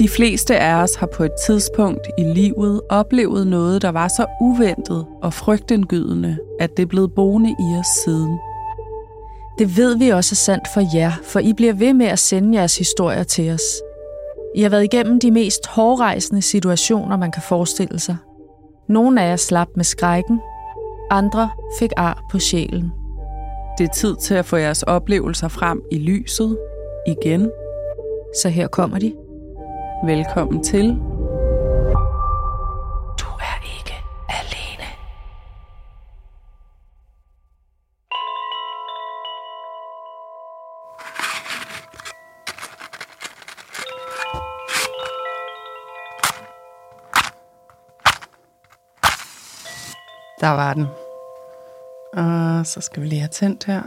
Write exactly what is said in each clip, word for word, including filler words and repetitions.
De fleste af os har på et tidspunkt i livet oplevet noget, der var så uventet og frygtindgydende, at det er blevet boende i os siden. Det ved vi også er sandt for jer, for I bliver ved med at sende jeres historier til os. I har været igennem de mest hårdrejsende situationer, man kan forestille sig. Nogle af jer slap med skrækken, andre fik ar på sjælen. Det er tid til at få jeres oplevelser frem i lyset igen. Så her kommer de. Velkommen til. Du er ikke alene. Der var den. Og så skal vi lige have tændt her.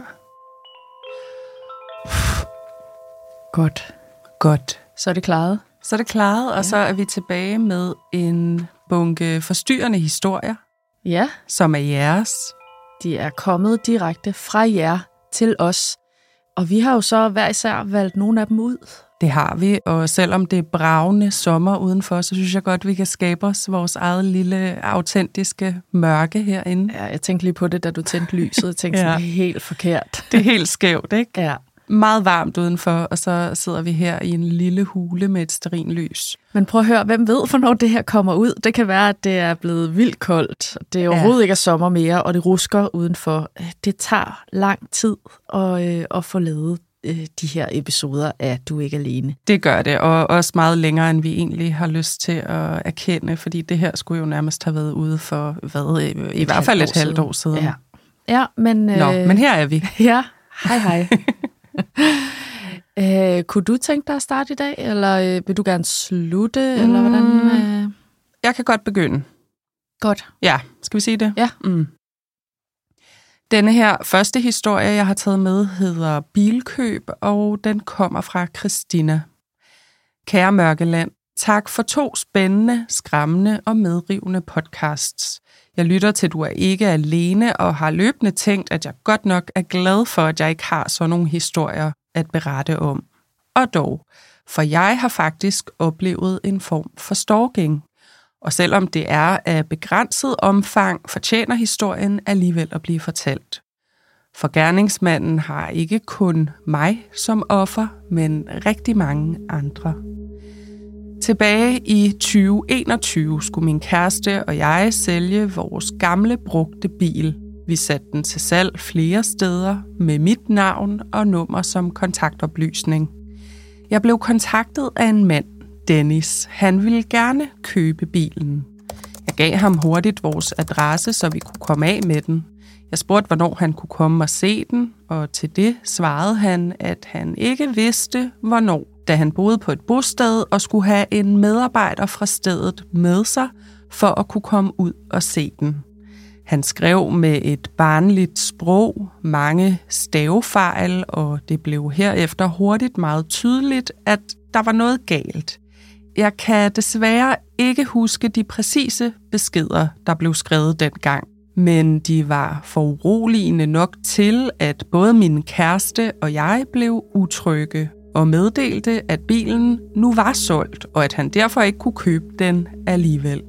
Godt. Godt. Så er det klaret. Så er det klaret, og ja. Så er vi tilbage med en bunke forstyrrende historier. Ja. Som er jeres. De er kommet direkte fra jer til os. Og vi har jo så hver især valgt nogle af dem ud. Det har vi, og selvom det er bravende sommer udenfor, så synes jeg godt, vi kan skabe os vores eget lille, autentiske mørke herinde. Ja, jeg tænkte lige på det, da du tændte lyset. Jeg tænkte, ja. Det er helt forkert. Det er helt skævt, ikke? Ja. Meget varmt udenfor, og så sidder vi her i en lille hule med et stearinlys. Men prøv at høre, hvem ved, hvornår det her kommer ud? Det kan være, at det er blevet vildt koldt. Det er overhovedet ja. ikke er sommer mere, og det rusker udenfor. Det tager lang tid at, øh, at få lavet øh, de her episoder af Du er ikke alene. Det gør det, og også meget længere, end vi egentlig har lyst til at erkende, fordi det her skulle jo nærmest have været ude for, hvad, i, i hvert fald et halvt år siden. Ja, ja men... Øh, Nå, men her er vi. Ja, hej hej. øh, kunne du tænke dig at starte i dag, eller øh, vil du gerne slutte, mm, eller hvordan? Øh... Jeg kan godt begynde. Godt. Ja, skal vi sige det? Ja. Mm. Denne her første historie, jeg har taget med, hedder Bilkøb, og den kommer fra Christina. Kære Mørkeland, tak for to spændende, skræmmende og medrivende podcasts. Jeg lytter til, du er ikke alene, og har løbende tænkt, at jeg godt nok er glad for, at jeg ikke har sådan nogle historier at berette om. Og dog, for jeg har faktisk oplevet en form for stalking. Og selvom det er af begrænset omfang, fortjener historien alligevel at blive fortalt. For gerningsmanden har ikke kun mig som offer, men rigtig mange andre. Tilbage i tyve enogtyve skulle min kæreste og jeg sælge vores gamle brugte bil. Vi satte den til salg flere steder med mit navn og nummer som kontaktoplysning. Jeg blev kontaktet af en mand, Dennis. Han ville gerne købe bilen. Jeg gav ham hurtigt vores adresse, så vi kunne komme af med den. Jeg spurgte, hvornår han kunne komme og se den, og til det svarede han, at han ikke vidste, hvornår, da han boede på et bosted og skulle have en medarbejder fra stedet med sig for at kunne komme ud og se den. Han skrev med et barnligt sprog, mange stavefejl, og det blev herefter hurtigt meget tydeligt, at der var noget galt. Jeg kan desværre ikke huske de præcise beskeder, der blev skrevet dengang, men de var foruroligende nok til, at både min kæreste og jeg blev utrygge og meddelte, at bilen nu var solgt, og at han derfor ikke kunne købe den alligevel.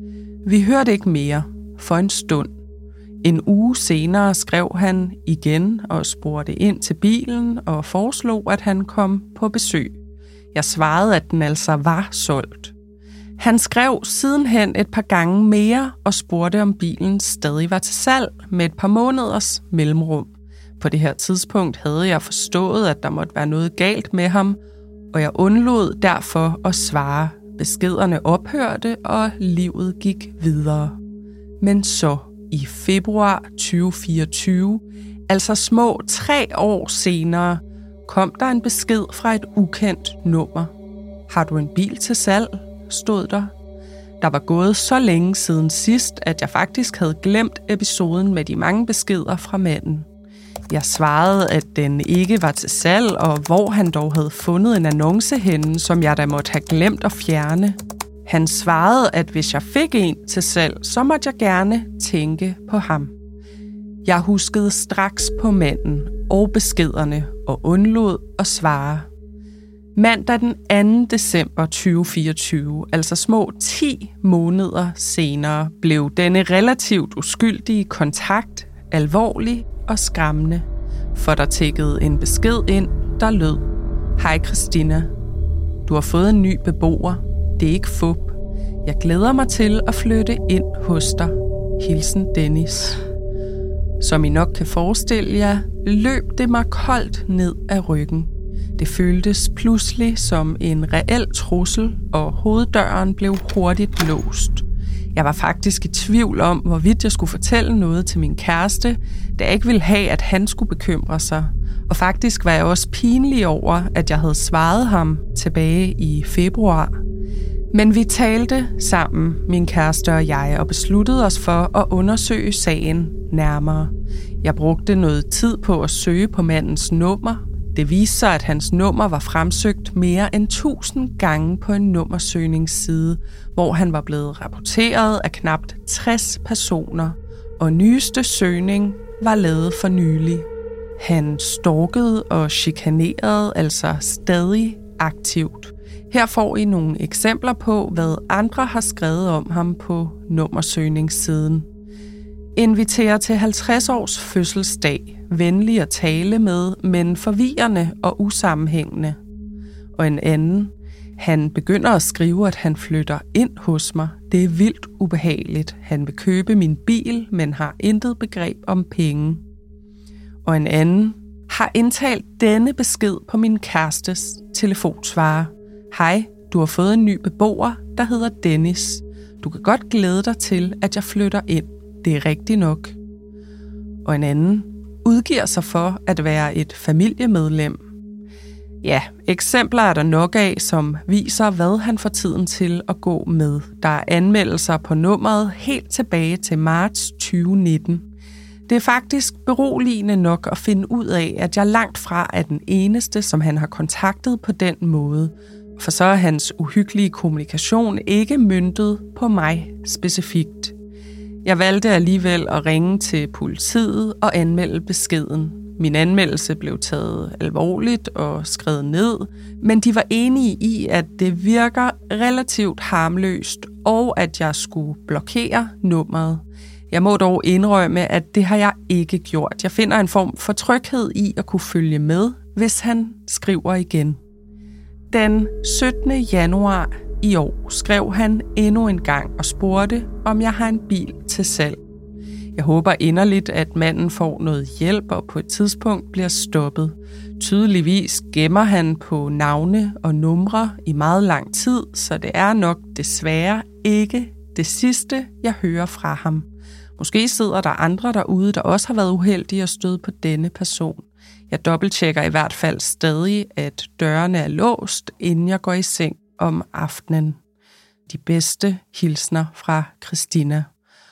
Vi hørte ikke mere for en stund. En uge senere skrev han igen og spurgte ind til bilen og foreslog, at han kom på besøg. Jeg svarede, at den altså var solgt. Han skrev sidenhen et par gange mere og spurgte, om bilen stadig var til salg med et par måneders mellemrum. På det her tidspunkt havde jeg forstået, at der måtte være noget galt med ham, og jeg undlod derfor at svare. Beskederne ophørte, og livet gik videre. Men så i februar tyve fireogtyve, altså små tre år senere, kom der en besked fra et ukendt nummer. Har du en bil til salg? Stod der. Der var gået så længe siden sidst, at jeg faktisk havde glemt episoden med de mange beskeder fra manden. Jeg svarede, at den ikke var til salg, og hvor han dog havde fundet en annonce henne, som jeg da måtte have glemt at fjerne. Han svarede, at hvis jeg fik en til salg, så måtte jeg gerne tænke på ham. Jeg huskede straks på manden og beskederne og undlod at svare. Mandag den anden december tyve fireogtyve, altså små ti måneder senere, blev denne relativt uskyldige kontakt alvorlig og skræmmende, for der tikkede en besked ind, der lød: Hej Christina, du har fået en ny beboer. Det er ikke fup. Jeg glæder mig til at flytte ind hos dig. Hilsen Dennis. Som I nok kan forestille jer, løb det mig koldt ned ad ryggen. Det føltes pludselig som en reel trussel, og hoveddøren blev hurtigt låst. Jeg var faktisk i tvivl om, hvorvidt jeg skulle fortælle noget til min kæreste, da jeg ikke ville have, at han skulle bekymre sig. Og faktisk var jeg også pinlig over, at jeg havde svaret ham tilbage i februar. Men vi talte sammen, min kæreste og jeg, og besluttede os for at undersøge sagen nærmere. Jeg brugte noget tid på at søge på mandens nummer. Det viste sig, at hans nummer var fremsøgt mere end tusind gange på en nummersøgningsside, hvor han var blevet rapporteret af knapt tres personer, og nyeste søgning var lavet for nylig. Han stalkede og chikanerede altså stadig aktivt. Her får I nogle eksempler på, hvad andre har skrevet om ham på nummersøgningssiden. Inviterer til halvtreds års fødselsdag, venlig at tale med, men forvirrende og usammenhængende. Og en anden: han begynder at skrive, at han flytter ind hos mig. Det er vildt ubehageligt. Han vil købe min bil, men har intet begreb om penge. Og en anden har indtalt denne besked på min kærestes telefonsvarer: Hej, du har fået en ny beboer, der hedder Dennis. Du kan godt glæde dig til, at jeg flytter ind. Det er rigtigt nok. Og en anden udgiver sig for at være et familiemedlem. Ja, eksempler er der nok af, som viser, hvad han får tiden til at gå med. Der er anmeldelser på nummeret helt tilbage til marts tyve nitten. Det er faktisk beroligende nok at finde ud af, at jeg langt fra er den eneste, som han har kontaktet på den måde. For så er hans uhyggelige kommunikation ikke møntet på mig specifikt. Jeg valgte alligevel at ringe til politiet og anmelde beskeden. Min anmeldelse blev taget alvorligt og skrevet ned, men de var enige i, at det virker relativt harmløst, og at jeg skulle blokere nummeret. Jeg må dog indrømme, at det har jeg ikke gjort. Jeg finder en form for tryghed i at kunne følge med, hvis han skriver igen. Den syttende januar i år skrev han endnu en gang og spurgte, om jeg har en bil til salg. Jeg håber inderligt, at manden får noget hjælp og på et tidspunkt bliver stoppet. Tydeligvis gemmer han på navne og numre i meget lang tid, så det er nok desværre ikke det sidste, jeg hører fra ham. Måske sidder der andre derude, der også har været uheldige at støde på denne person. Jeg dobbelttjekker i hvert fald stadig, at dørene er låst, inden jeg går i seng om aftenen. De bedste hilsner fra Christina.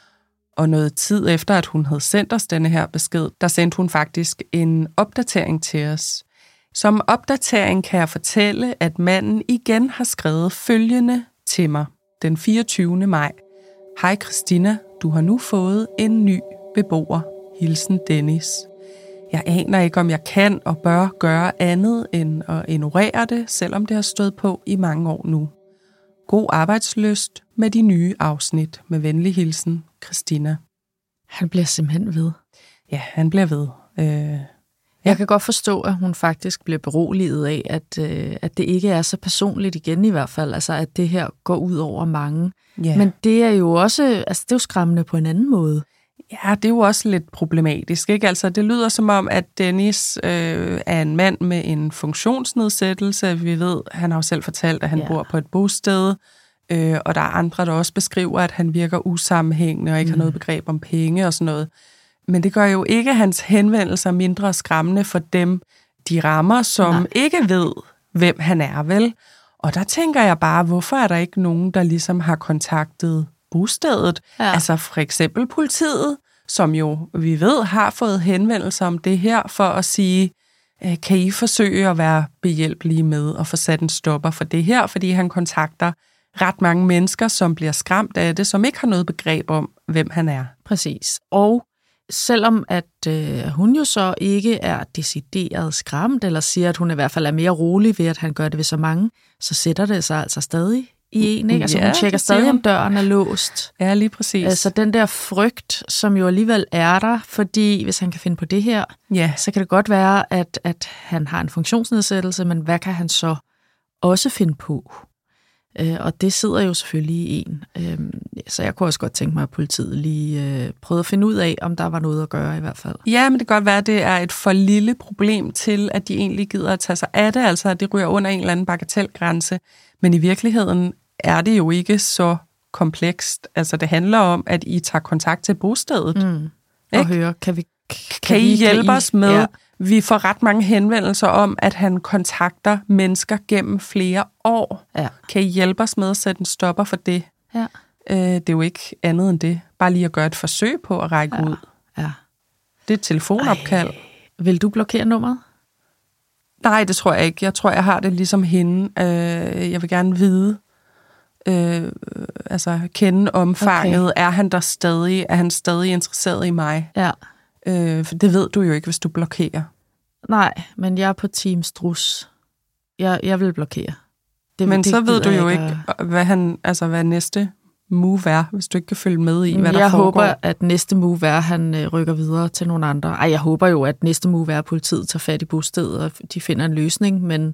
Og noget tid efter, at hun havde sendt os denne her besked, der sendte hun faktisk en opdatering til os. Som opdatering kan jeg fortælle, at manden igen har skrevet følgende til mig den fireogtyvende maj. Hej Christina, du har nu fået en ny beboer. Hilsen Dennis. Jeg aner ikke, om jeg kan og bør gøre andet end at ignorere det, selvom det har stået på i mange år nu. God arbejdslyst med de nye afsnit. Med venlig hilsen, Christina. Han bliver simpelthen ved. Ja, han bliver ved. Øh, ja. Jeg kan godt forstå, at hun faktisk bliver beroliget af, at, øh, at det ikke er så personligt igen i hvert fald. Altså, at det her går ud over mange. Ja. Men det er jo også altså, det er jo skræmmende på en anden måde. Ja, det er jo også lidt problematisk, ikke? Altså, det lyder som om, at Dennis øh, er en mand med en funktionsnedsættelse. Vi ved, han har jo selv fortalt, at han ja. bor på et bosted, øh, og der er andre, der også beskriver, at han virker usammenhængende og ikke mm. har noget begreb om penge og sådan noget. Men det gør jo ikke hans henvendelser mindre skræmmende for dem, de rammer, som Nej. ikke ved, hvem han er, vel? Og der tænker jeg bare, hvorfor er der ikke nogen, der ligesom har kontaktet bostedet? Ja. Altså for eksempel politiet, som jo, vi ved, har fået henvendelser om det her, for at sige, kan I forsøge at være behjælpelige med at få sat en stopper for det her, fordi han kontakter ret mange mennesker, som bliver skræmt af det, som ikke har noget begreb om, hvem han er. Præcis. Og selvom at øh, hun jo så ikke er decideret skræmt, eller siger, at hun i hvert fald er mere rolig ved, at han gør det ved så mange, så sætter det sig altså stadig i en, ikke? Altså Ja, hun tjekker stadig, om døren er låst. Ja, lige præcis. Altså den der frygt, som jo alligevel er der, fordi hvis han kan finde på det her, ja. så kan det godt være, at, at han har en funktionsnedsættelse, men hvad kan han så også finde på? Øh, og det sidder jo selvfølgelig i en. Øh, så jeg kunne også godt tænke mig, at politiet lige øh, prøvede at finde ud af, om der var noget at gøre i hvert fald. Ja, men det kan godt være, at det er et for lille problem til, at de egentlig gider at tage sig af det, altså at det ryger under en eller anden bagatelgrænse. Men i virkeligheden er det jo ikke så komplekst. Altså det handler om, at I tager kontakt til bostedet. Mm. Og høre, kan vi... Kan, kan I hjælpe kan I? os med? Ja. Vi får ret mange henvendelser om, at han kontakter mennesker gennem flere år. Ja. Kan I hjælpe os med at sætte en stopper for det? Ja. Øh, det er jo ikke andet end det. Bare lige at gøre et forsøg på at række ja. ud. Ja. Det er et telefonopkald. Ej. Vil du blokere nummeret? Nej, det tror jeg ikke. Jeg tror, jeg har det ligesom hende. Øh, jeg vil gerne vide, øh, altså kende omfanget. Okay. Er han der stadig? Er han stadig interesseret i mig? Ja. Øh, for det ved du jo ikke, hvis du blokerer. Nej, men jeg er på Team Strus. Jeg, jeg vil blokere. Det, men det så ved du jo ikke, ikke, hvad, han, altså, hvad næste move er, hvis du ikke kan følge med i, hvad jeg der foregår. Jeg håber, at næste move er, at han øh, rykker videre til nogle andre. Ej, jeg håber jo, at næste move er, at politiet tager fat i bostedet, og de finder en løsning, men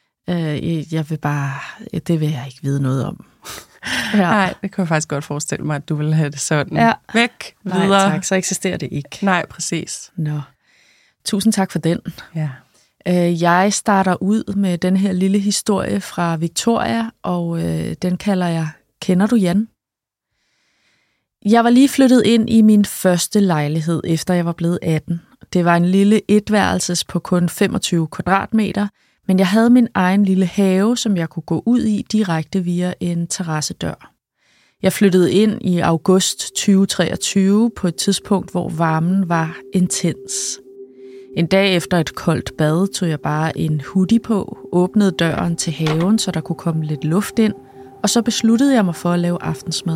øh, jeg vil bare, det vil jeg ikke vide noget om. Ja. Nej, det kan jeg faktisk godt forestille mig, at du vil have det sådan. Ja. Væk, videre. Nej tak, så eksisterer det ikke. Nej, præcis. Nå. Tusind tak for den. Ja. Øh, jeg starter ud med den her lille historie fra Victoria, og øh, den kalder jeg Kender du Jan? Jeg var lige flyttet ind i min første lejlighed, efter jeg var blevet atten. Det var en lille etværelses på kun femogtyve kvadratmeter, men jeg havde min egen lille have, som jeg kunne gå ud i direkte via en terrassedør. Jeg flyttede ind i august tyve treogtyve på et tidspunkt, hvor varmen var intens. En dag efter et koldt bad tog jeg bare en hoodie på, åbnede døren til haven, så der kunne komme lidt luft ind, og så besluttede jeg mig for at lave aftensmad.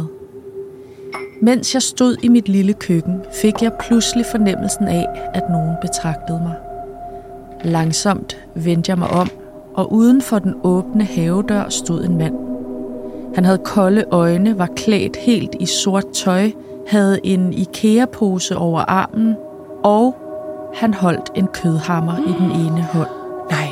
Mens jeg stod i mit lille køkken, fik jeg pludselig fornemmelsen af, at nogen betragtede mig. Langsomt vendte jeg mig om, og uden for den åbne havedør stod en mand. Han havde kolde øjne, var klædt helt i sort tøj, havde en IKEA-pose over armen, og han holdt en kødhammer i den ene hånd. Nej.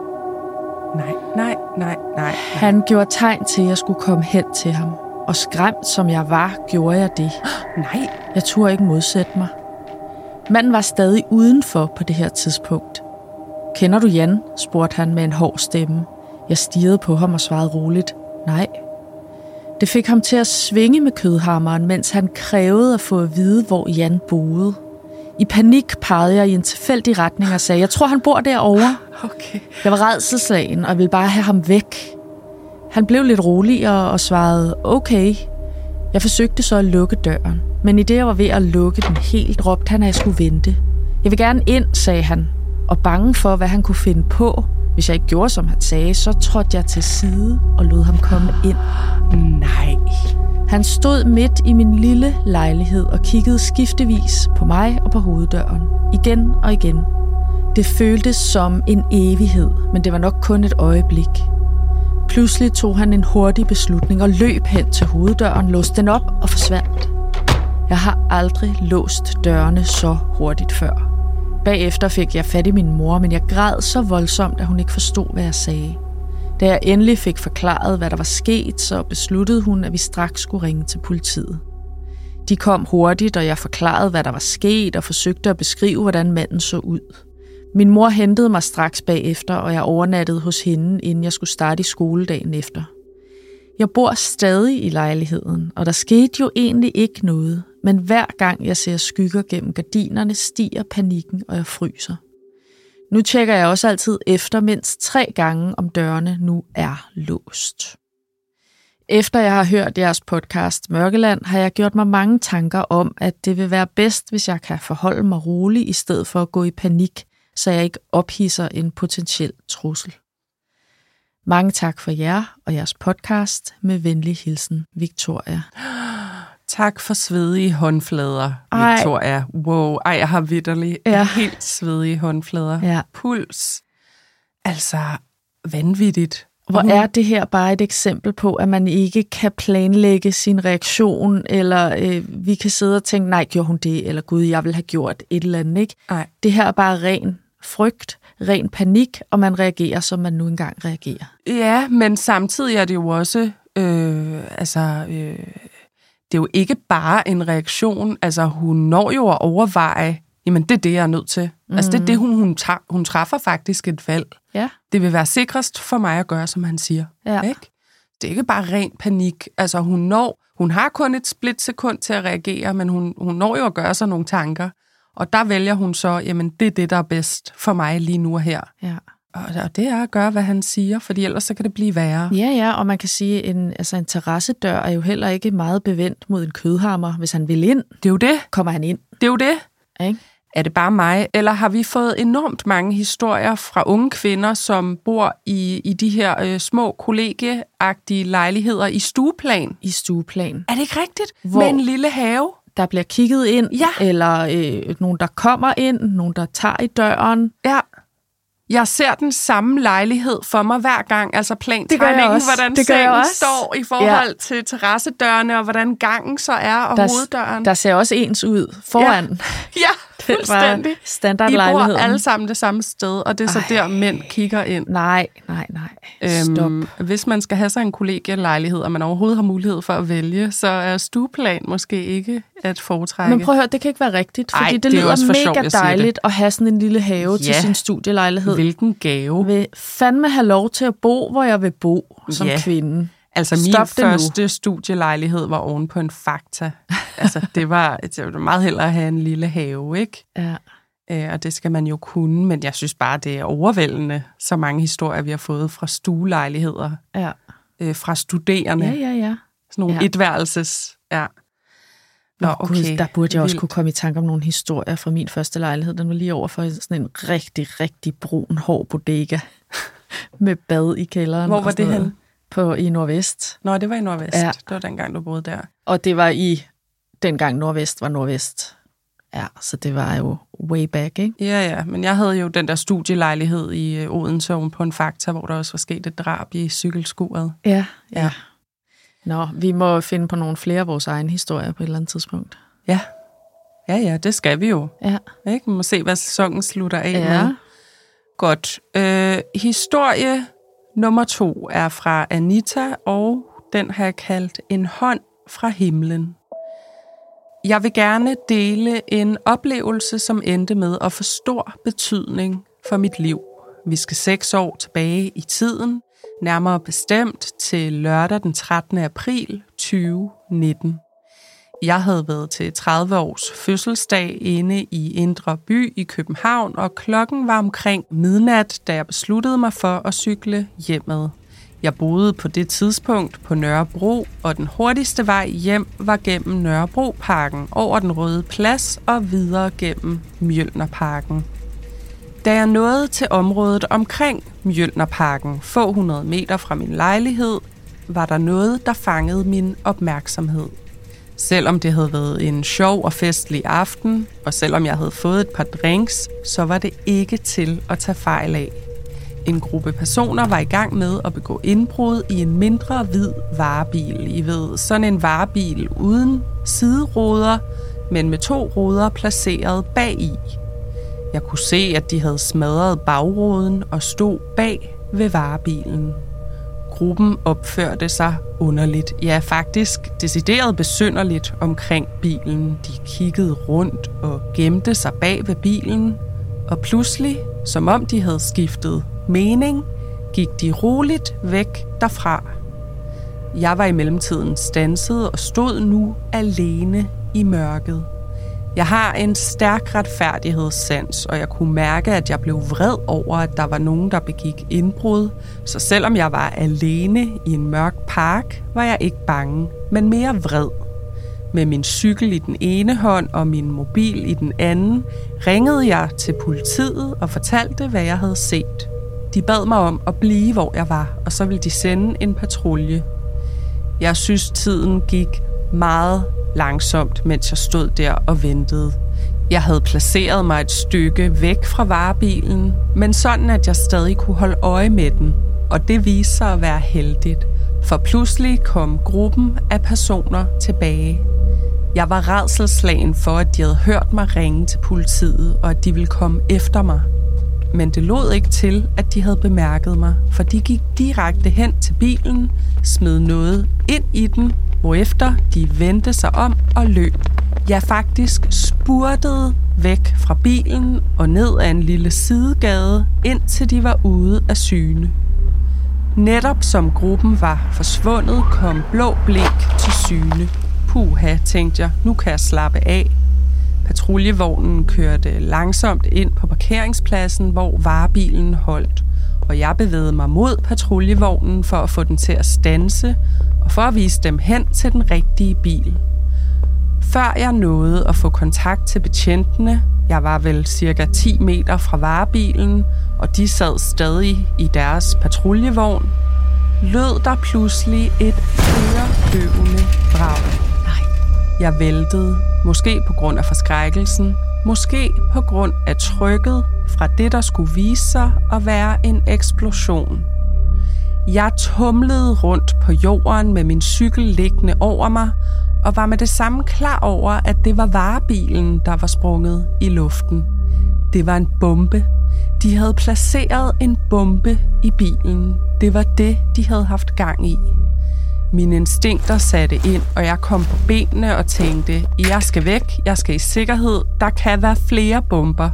Nej, nej, nej, nej. Han gjorde tegn til, at jeg skulle komme hen til ham. Og skræmt som jeg var, gjorde jeg det. Nej. Jeg turde ikke modsætte mig. Manden var stadig udenfor på det her tidspunkt. Kender du Jan? Spurgte han med en hård stemme. Jeg stirrede på ham og svarede roligt. Nej. Det fik ham til at svinge med kødhammeren, mens han krævede at få at vide, hvor Jan boede. I panik pegede jeg i en tilfældig retning og sagde, jeg tror, han bor derovre. Okay. Jeg var rædselsslagen og ville bare have ham væk. Han blev lidt roligere og svarede, okay. Jeg forsøgte så at lukke døren, men i det jeg var ved at lukke den helt, råbte han, at jeg skulle vente. Jeg vil gerne ind, sagde han, og bange for, hvad han kunne finde på. Hvis jeg ikke gjorde, som han sagde, så trådte jeg til side og lod ham komme ind. Nej. Han stod midt i min lille lejlighed og kiggede skiftevis på mig og på hoveddøren. Igen og igen. Det føltes som en evighed, men det var nok kun et øjeblik. Pludselig tog han en hurtig beslutning og løb hen til hoveddøren, låste den op og forsvandt. Jeg har aldrig låst dørene så hurtigt før. Bagefter fik jeg fat i min mor, men jeg græd så voldsomt, at hun ikke forstod, hvad jeg sagde. Da jeg endelig fik forklaret, hvad der var sket, så besluttede hun, at vi straks skulle ringe til politiet. De kom hurtigt, og jeg forklarede, hvad der var sket, og forsøgte at beskrive, hvordan manden så ud. Min mor hentede mig straks bagefter, og jeg overnattede hos hende, inden jeg skulle starte i skoledagen efter. Jeg bor stadig i lejligheden, og der skete jo egentlig ikke noget, men hver gang jeg ser skygger gennem gardinerne, stiger panikken, og jeg fryser. Nu tjekker jeg også altid efter mindst tre gange, om dørene nu er låst. Efter jeg har hørt jeres podcast Mørkeland, har jeg gjort mig mange tanker om, at det vil være bedst, hvis jeg kan forholde mig rolig, i stedet for at gå i panik, så jeg ikke ophidser en potentiel trussel. Mange tak for jer og jeres podcast. Med venlig hilsen, Victoria. Tak for svedige håndflader, Ej. Victoria. Wow, ej, jeg har vitterlig Ja. helt svedige håndflader. Ja. Puls. Altså, vanvittigt. Hvor er det her bare et eksempel på, at man ikke kan planlægge sin reaktion, eller øh, vi kan sidde og tænke, nej, gjorde hun det, eller gud, jeg vil have gjort et eller andet, ikke? Nej. Det her er bare ren frygt, ren panik, og man reagerer, som man nu engang reagerer. Ja, men samtidig er det jo også, øh, altså, øh, det er jo ikke bare en reaktion. Altså, hun når jo at overveje, jamen det er det, jeg er nødt til. Mm. Altså, det er det, hun, hun, tager, hun træffer faktisk et valg. Ja. Det vil være sikrest for mig at gøre, som han siger. Ja. Ikke? Det er ikke bare ren panik. Altså, hun når, hun har kun et splitsekund til at reagere, men hun, hun når jo at gøre sig nogle tanker. Og der vælger hun så, jamen det er det, der er bedst for mig lige nu og her. Ja. Og det er at gøre, hvad han siger, fordi ellers så kan det blive værre. Ja, ja, og man kan sige, at en, altså en terrassedør er jo heller ikke meget bevendt mod en kødhammer. Hvis han vil ind, Det er jo det. kommer han ind. Det er jo det. Ikke? Er det bare mig, eller har vi fået enormt mange historier fra unge kvinder, som bor i, i de her øh, små kollegieagtige lejligheder i stueplan? I stueplan. Er det ikke rigtigt? Hvor- Med en lille have? Der bliver kigget ind, Ja. eller øh, nogen, der kommer ind, nogen, der tager i døren. Ja. Jeg ser den samme lejlighed for mig hver gang, altså Det gør jeg plantegningen, også. hvordan Det gør jeg sengen også. står i forhold ja. til terrassedørene, og hvordan gangen så er, og Der, hoveddøren. der ser også ens ud foran. Ja, fuldstændig. I bor Standardlejligheden. alle sammen det samme sted, og det er så Ej. der, mænd kigger ind. Nej, nej, nej. Stop. Øhm, hvis man skal have sig en kollegielejlighed, og man overhovedet har mulighed for at vælge, så er stueplan måske ikke at foretrække. Men prøv at høre, det kan ikke være rigtigt, fordi Ej, det, det er lyder også for sjov, mega jeg siger dejligt det. at have sådan en lille have til Ja. sin studielejlighed. Hvilken gave. Vil fandme have lov til at bo, hvor jeg vil bo som Ja. kvinde. Altså min Stop det nu. første studielejlighed var oven på en Fakta. Altså det var, det var meget hellere at have en lille have, ikke? Ja. Øh, og det skal man jo kunne, men jeg synes bare, det er overvældende, så mange historier, vi har fået fra stuelejligheder, Ja. øh, fra studerende. Ja, ja, ja. Sådan nogle Ja. ja. etværelses. Ja. Nå, Åh, okay. Gud, der burde jeg også Vildt. kunne komme i tanke om nogle historier fra min første lejlighed. Den var lige over for sådan en rigtig, rigtig brun, hård bodega med bad i kælderen. Hvor og var sådan det noget. henne? På, I Nordvest. Nå, det var i Nordvest. Ja. Det var dengang, du boede der. Og det var i, dengang Nordvest var Nordvest. Ja, så det var jo way back, ikke? Ja, ja, men jeg havde jo den der studielejlighed i øh, Odense oven på en Fakta, hvor der også var sket et drab i cykelskuret. Ja, Ja. ja. Nå, vi må finde på nogle flere af vores egne historier på et eller andet tidspunkt. Ja, ja, ja, det skal vi jo. Ja. Ikke? Vi må se, hvad sæsonen slutter af Ja. med. Godt. Øh, historie nummer to er fra Anita, og den har jeg kaldt En hånd fra himlen. Jeg vil gerne dele en oplevelse, som endte med at få stor betydning for mit liv. Vi skal seks år tilbage i tiden, nærmere bestemt til lørdag den trettende april tyve nitten. Jeg havde været til tredive års fødselsdag inde i Indre By i København, og klokken var omkring midnat, da jeg besluttede mig for at cykle hjemad. Jeg boede på det tidspunkt på Nørrebro, og den hurtigste vej hjem var gennem Nørrebroparken, over den Røde Plads og videre gennem Mjølnerparken. Da jeg nåede til området omkring Mjølnerparken, få hundrede meter fra min lejlighed, var der noget, der fangede min opmærksomhed. Selvom det havde været en sjov og festlig aften, og selvom jeg havde fået et par drinks, så var det ikke til at tage fejl af. En gruppe personer var i gang med at begå indbrud i en mindre hvid varebil. I ved, sådan en varebil uden sideruder, men med to ruder placeret bagi. Jeg kunne se, at de havde smadret bagruden og stod bag ved varebilen. Gruppen opførte sig underligt, ja faktisk decideret besynderligt omkring bilen. De kiggede rundt og gemte sig bag ved bilen, og pludselig, som om de havde skiftet mening, gik de roligt væk derfra. Jeg var i mellemtiden standset og stod nu alene i mørket. Jeg har en stærk retfærdighedssans, og jeg kunne mærke, at jeg blev vred over, at der var nogen, der begik indbrud. Så selvom jeg var alene i en mørk park, var jeg ikke bange, men mere vred. Med min cykel i den ene hånd og min mobil i den anden, ringede jeg til politiet og fortalte, hvad jeg havde set. De bad mig om at blive, hvor jeg var, og så ville de sende en patrulje. Jeg synes, tiden gik meget langsomt, mens jeg stod der og ventede. Jeg havde placeret mig et stykke væk fra varebilen, men sådan, at jeg stadig kunne holde øje med den. Og det viste sig at være heldigt, for pludselig kom gruppen af personer tilbage. Jeg var rædselsslagen for, at de havde hørt mig ringe til politiet, og at de ville komme efter mig. Men det lod ikke til, at de havde bemærket mig, for de gik direkte hen til bilen, smed noget ind i den, hvorefter de vendte sig om og løb. Jeg faktisk spurtede væk fra bilen og ned ad en lille sidegade, indtil de var ude af syne. Netop som gruppen var forsvundet, kom Blå Blink til syne. Puha, tænkte jeg, nu kan jeg slappe af. Patruljevognen kørte langsomt ind på parkeringspladsen, hvor varebilen holdt, og jeg bevægede mig mod patruljevognen for at få den til at standse og for at vise dem hen til den rigtige bil. Før jeg nåede at få kontakt til betjentene, jeg var vel cirka ti meter fra varebilen, og de sad stadig i deres patruljevogn, lød der pludselig et øredøvende brag. Jeg væltede, måske på grund af forskrækkelsen, måske på grund af trykket fra det, der skulle vise sig at være en eksplosion. Jeg tumlede rundt på jorden med min cykel liggende over mig, og var med det samme klar over, at det var varebilen, der var sprunget i luften. Det var en bombe. De havde placeret en bombe i bilen. Det var det, de havde haft gang i. Mine instinkter satte ind, og jeg kom på benene og tænkte, jeg skal væk, jeg skal i sikkerhed, der kan være flere bomber.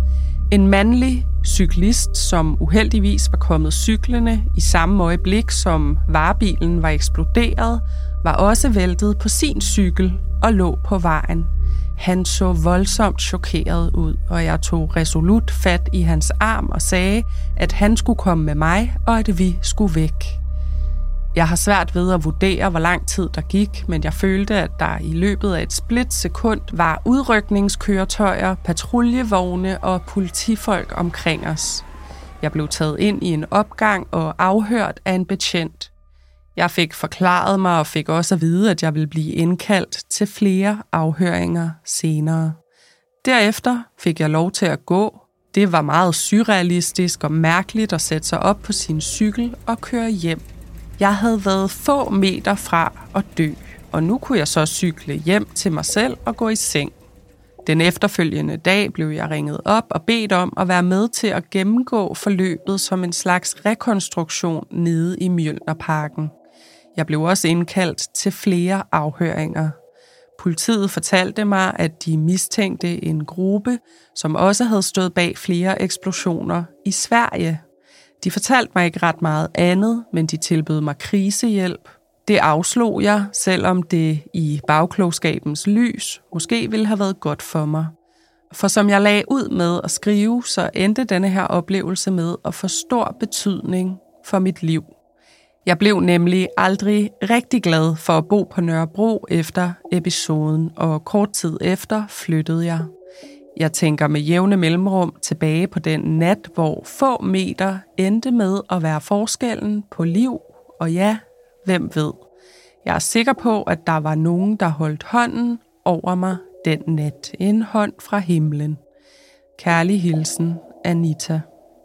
En mandlig cyklist, som uheldigvis var kommet cyklende i samme øjeblik, som varebilen var eksploderet, var også væltet på sin cykel og lå på vejen. Han så voldsomt chokeret ud, og jeg tog resolut fat i hans arm og sagde, at han skulle komme med mig, og at vi skulle væk. Jeg har svært ved at vurdere, hvor lang tid der gik, men jeg følte, at der i løbet af et splitsekund var udrykningskøretøjer, patruljevogne og politifolk omkring os. Jeg blev taget ind i en opgang og afhørt af en betjent. Jeg fik forklaret mig og fik også at vide, at jeg ville blive indkaldt til flere afhøringer senere. Derefter fik jeg lov til at gå. Det var meget surrealistisk og mærkeligt at sætte sig op på sin cykel og køre hjem. Jeg havde været få meter fra at dø, og nu kunne jeg så cykle hjem til mig selv og gå i seng. Den efterfølgende dag blev jeg ringet op og bedt om at være med til at gennemgå forløbet som en slags rekonstruktion nede i Mjølnerparken. Jeg blev også indkaldt til flere afhøringer. Politiet fortalte mig, at de mistænkte en gruppe, som også havde stået bag flere eksplosioner i Sverige. De fortalte mig ikke ret meget andet, men de tilbød mig krisehjælp. Det afslog jeg, selvom det i bagklogskabens lys måske ville have været godt for mig. For som jeg lagde ud med at skrive, så endte denne her oplevelse med at få stor betydning for mit liv. Jeg blev nemlig aldrig rigtig glad for at bo på Nørrebro efter episoden, og kort tid efter flyttede jeg. Jeg tænker med jævne mellemrum tilbage på den nat, hvor få meter endte med at være forskellen på liv, og ja, hvem ved. Jeg er sikker på, at der var nogen, der holdt hånden over mig den nat. En hånd fra himlen. Kærlig hilsen, Anita.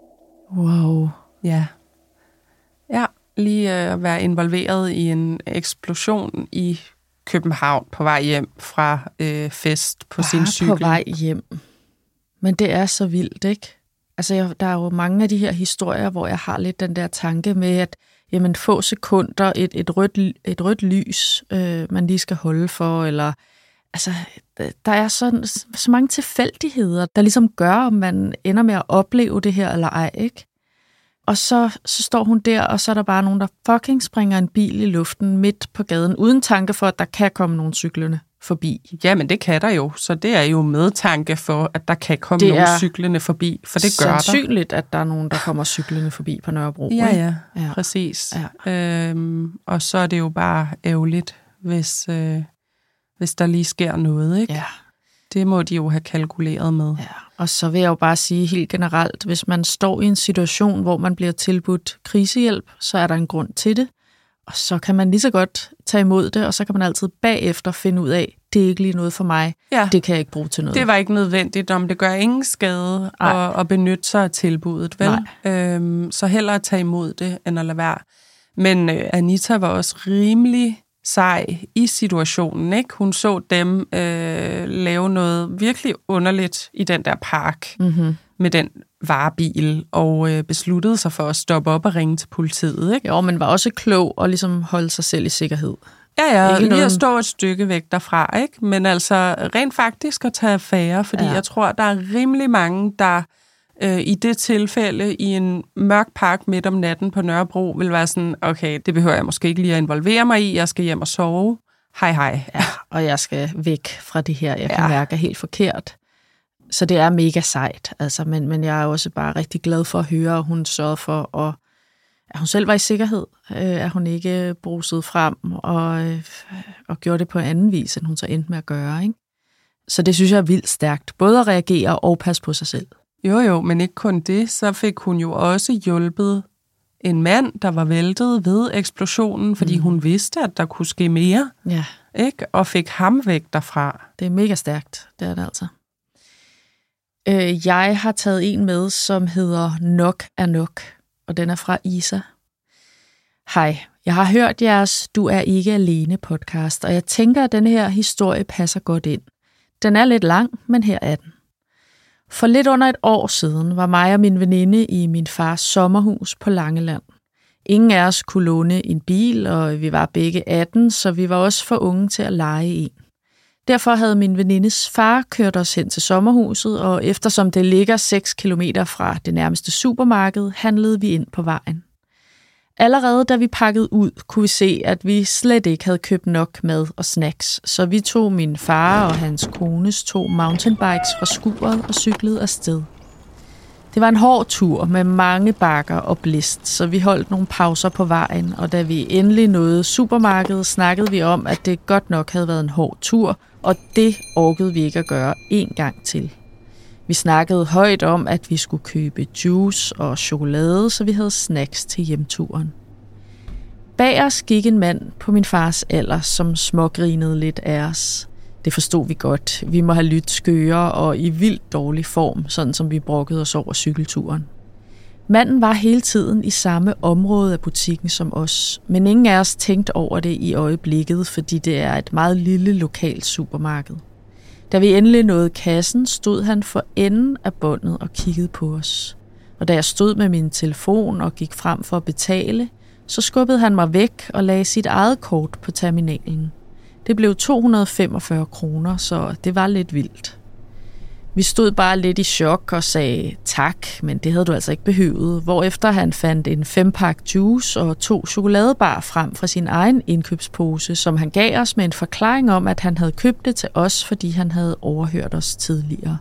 Wow. Ja. Ja, lige at være involveret i en eksplosion i København på vej hjem fra øh, fest på Bare sin cykel. på vej hjem. Men det er så vildt, ikke? Altså, jeg, der er jo mange af de her historier, hvor jeg har lidt den der tanke med, at jamen, få sekunder, et, et, rødt, et rødt lys, øh, man lige skal holde for, eller altså, der er sådan, så mange tilfældigheder, der ligesom gør, om man ender med at opleve det her eller ej, ikke? Og så, så står hun der, og så er der bare nogen, der fucking springer en bil i luften midt på gaden, uden tanke for, at der kan komme nogle cyklerne forbi. Ja, men det kan der jo. Så det er jo med tanke for, at der kan komme nogle cyklerne forbi, for det gør der. Det er sandsynligt, at der er nogen, der kommer cyklerne forbi på Nørrebro. Ja, ja, ja. Præcis. Ja. Øhm, og så er det jo bare ærgerligt, hvis, øh, hvis der lige sker noget, ikke? Ja. Det må de jo have kalkuleret med. Ja. Og så vil jeg jo bare sige helt generelt, hvis man står i en situation, hvor man bliver tilbudt krisehjælp, så er der en grund til det. Og så kan man lige så godt tage imod det, og så kan man altid bagefter finde ud af, det er ikke lige noget for mig, ja. Det kan jeg ikke bruge til noget. Det var ikke nødvendigt, om det gør ingen skade at, at benytte sig af tilbuddet, vel? Øhm, så hellere at tage imod det, end at lade være. Men øh, Anita var også rimelig sej i situationen, ikke? Hun så dem øh, lave noget virkelig underligt i den der park mm-hmm. med den varebil, og øh, besluttede sig for at stoppe op og ringe til politiet, ikke? Jo, men var også klog og ligesom holde sig selv i sikkerhed. Ja, ja, lige noget... at stå et stykke væk derfra, ikke? Men altså rent faktisk at tage affære, fordi ja. Jeg tror, der er rimelig mange, der øh, i det tilfælde i en mørk park midt om natten på Nørrebro vil være sådan, okay, det behøver jeg måske ikke lige at involvere mig i, jeg skal hjem og sove. Hej, hej. Ja, og jeg skal væk fra det her, jeg kan ja. mærke er helt forkert. Så det er mega sejt, altså, men, men jeg er også bare rigtig glad for at høre, at hun sørgede for, at, at hun selv var i sikkerhed, at hun ikke brusede frem og, og gjorde det på en anden vis, end hun så endte med at gøre. Ikke? Så det synes jeg er vildt stærkt, både at reagere og passe på sig selv. Jo jo, men ikke kun det, så fik hun jo også hjulpet en mand, der var væltet ved eksplosionen, fordi mm. hun vidste, at der kunne ske mere, ja. ikke? Og fik ham væk derfra. Det er mega stærkt, det er det altså. Jeg har taget en med, som hedder Nok er nok, og den er fra Isa. Hej, jeg har hørt jeres Du er ikke alene podcast, og jeg tænker, at denne her historie passer godt ind. Den er lidt lang, men her er den. For lidt under et år siden var mig og min veninde i min fars sommerhus på Langeland. Ingen af os kunne låne en bil, og vi var begge atten, så vi var også for unge til at leje en. Derfor havde min venindes far kørt os hen til sommerhuset, og eftersom det ligger seks kilometer fra det nærmeste supermarked, handlede vi ind på vejen. Allerede da vi pakkede ud, kunne vi se, at vi slet ikke havde købt nok mad og snacks, så vi tog min far og hans kones to mountainbikes fra skuret og cyklede afsted. Det var en hård tur med mange bakker og blæst, så vi holdt nogle pauser på vejen, og da vi endelig nåede supermarkedet, snakkede vi om, at det godt nok havde været en hård tur, og det orkede vi ikke at gøre en gang til. Vi snakkede højt om, at vi skulle købe juice og chokolade, så vi havde snacks til hjemturen. Bag os gik en mand på min fars alder, som smågrinede lidt af os. Det forstod vi godt. Vi må have lyttet skøre og i vildt dårlig form, sådan som vi brokkede os over cykelturen. Manden var hele tiden i samme område af butikken som os, men ingen af os tænkte over det i øjeblikket, fordi det er et meget lille lokalt supermarked. Da vi endelig nåede kassen, stod han for enden af båndet og kiggede på os. Og da jeg stod med min telefon og gik frem for at betale, så skubbede han mig væk og lagde sit eget kort på terminalen. Det blev to hundrede og femogfyrre kroner, så det var lidt vildt. Vi stod bare lidt i chok og sagde tak, men det havde du altså ikke behøvet, hvorefter han fandt en fempak juice og to chokoladebar frem fra sin egen indkøbspose, som han gav os med en forklaring om, at han havde købt det til os, fordi han havde overhørt os tidligere.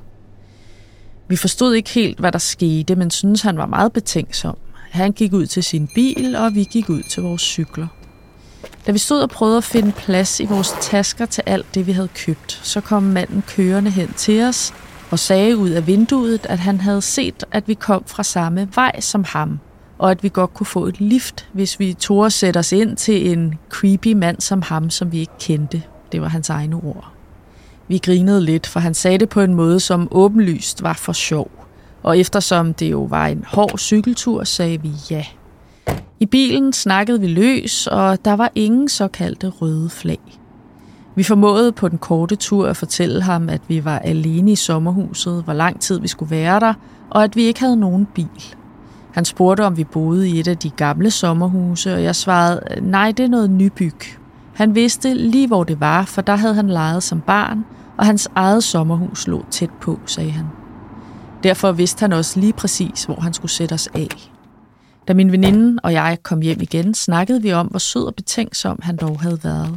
Vi forstod ikke helt, hvad der skete, men syntes, han var meget betænksom. Han gik ud til sin bil, og vi gik ud til vores cykler. Da vi stod og prøvede at finde plads i vores tasker til alt det, vi havde købt, så kom manden kørende hen til os og sagde ud af vinduet, at han havde set, at vi kom fra samme vej som ham, og at vi godt kunne få et lift, hvis vi turde sætte os ind til en creepy mand som ham, som vi ikke kendte. Det var hans egne ord. Vi grinede lidt, for han sagde det på en måde, som åbenlyst var for sjov. Og eftersom det jo var en hård cykeltur, sagde vi ja. I bilen snakkede vi løs, og der var ingen såkaldte røde flag. Vi formåede på den korte tur at fortælle ham, at vi var alene i sommerhuset, hvor lang tid vi skulle være der, og at vi ikke havde nogen bil. Han spurgte, om vi boede i et af de gamle sommerhuse, og jeg svarede, nej, det er noget nybyg. Han vidste lige, hvor det var, for der havde han leget som barn, og hans eget sommerhus lå tæt på, sagde han. Derfor vidste han også lige præcis, hvor han skulle sætte os af. Da min veninde og jeg kom hjem igen, snakkede vi om, hvor sød og betænksom han dog havde været.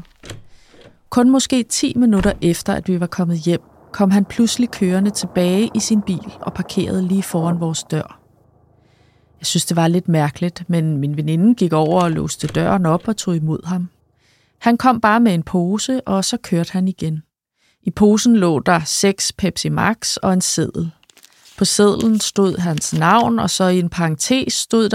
Kun måske ti minutter efter, at vi var kommet hjem, kom han pludselig kørende tilbage i sin bil og parkerede lige foran vores dør. Jeg synes, det var lidt mærkeligt, men min veninde gik over og låste døren op og tog imod ham. Han kom bare med en pose, og så kørte han igen. I posen lå der seks Pepsi Max og en seddel. På sedlen stod hans navn, og så i en parentes stod der,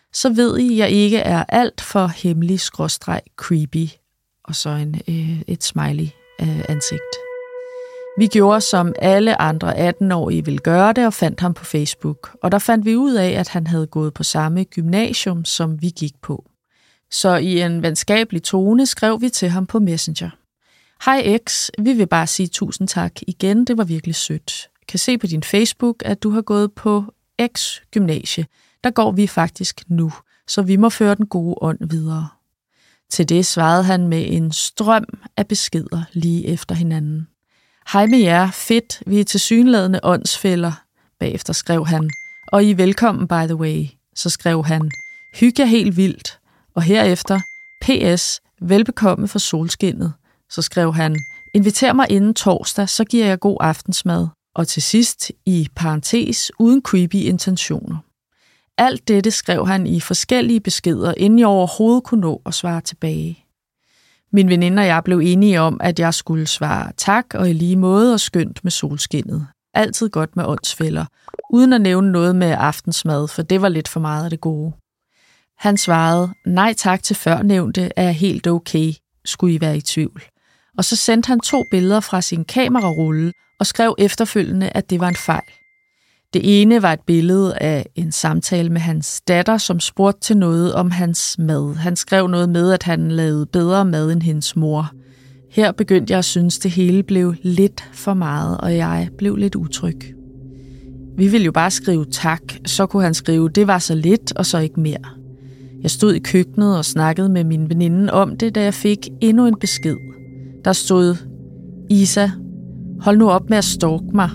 så ved I, at jeg ikke er alt for hemmelig skråstreg creepy, og så en, øh, et smiley øh, ansigt. Vi gjorde, som alle andre atten-årige ville gøre det, og fandt ham på Facebook. Og der fandt vi ud af, at han havde gået på samme gymnasium, som vi gik på. Så i en venskabelig tone skrev vi til ham på Messenger. Hej X, vi vil bare sige tusind tak igen, det var virkelig sødt. Kan se på din Facebook, at du har gået på X gymnasie. Der går vi faktisk nu, så vi må føre den gode ånd videre. Til det svarede han med en strøm af beskeder lige efter hinanden. Hej med jer, fedt, vi er tilsyneladende åndsfælder, bagefter skrev han. Og I er velkommen, by the way, så skrev han. Hyg jer helt vildt, og herefter, P S, velbekomme for solskinnet, så skrev han. Inviter mig inden torsdag, så giver jeg god aftensmad. Og til sidst, i parentes, uden creepy intentioner. Alt dette skrev han i forskellige beskeder, inden jeg overhovedet kunne nå at svare tilbage. Min veninde og jeg blev enige om, at jeg skulle svare tak og i lige måde og skønt med solskinnet. Altid godt med åndsfælder, uden at nævne noget med aftensmad, for det var lidt for meget af det gode. Han svarede, nej tak til førnævnte er helt okay, skulle I være i tvivl. Og så sendte han to billeder fra sin kamerarulle og skrev efterfølgende, at det var en fejl. Det ene var et billede af en samtale med hans datter, som spurgte til noget om hans mad. Han skrev noget med, at han lavede bedre mad end hendes mor. Her begyndte jeg at synes, det hele blev lidt for meget, og jeg blev lidt utryg. Vi ville jo bare skrive tak, så kunne han skrive, det var så lidt og så ikke mere. Jeg stod i køkkenet og snakkede med min veninde om det, da jeg fik endnu en besked. Der stod, Isa, hold nu op med at stalke mig.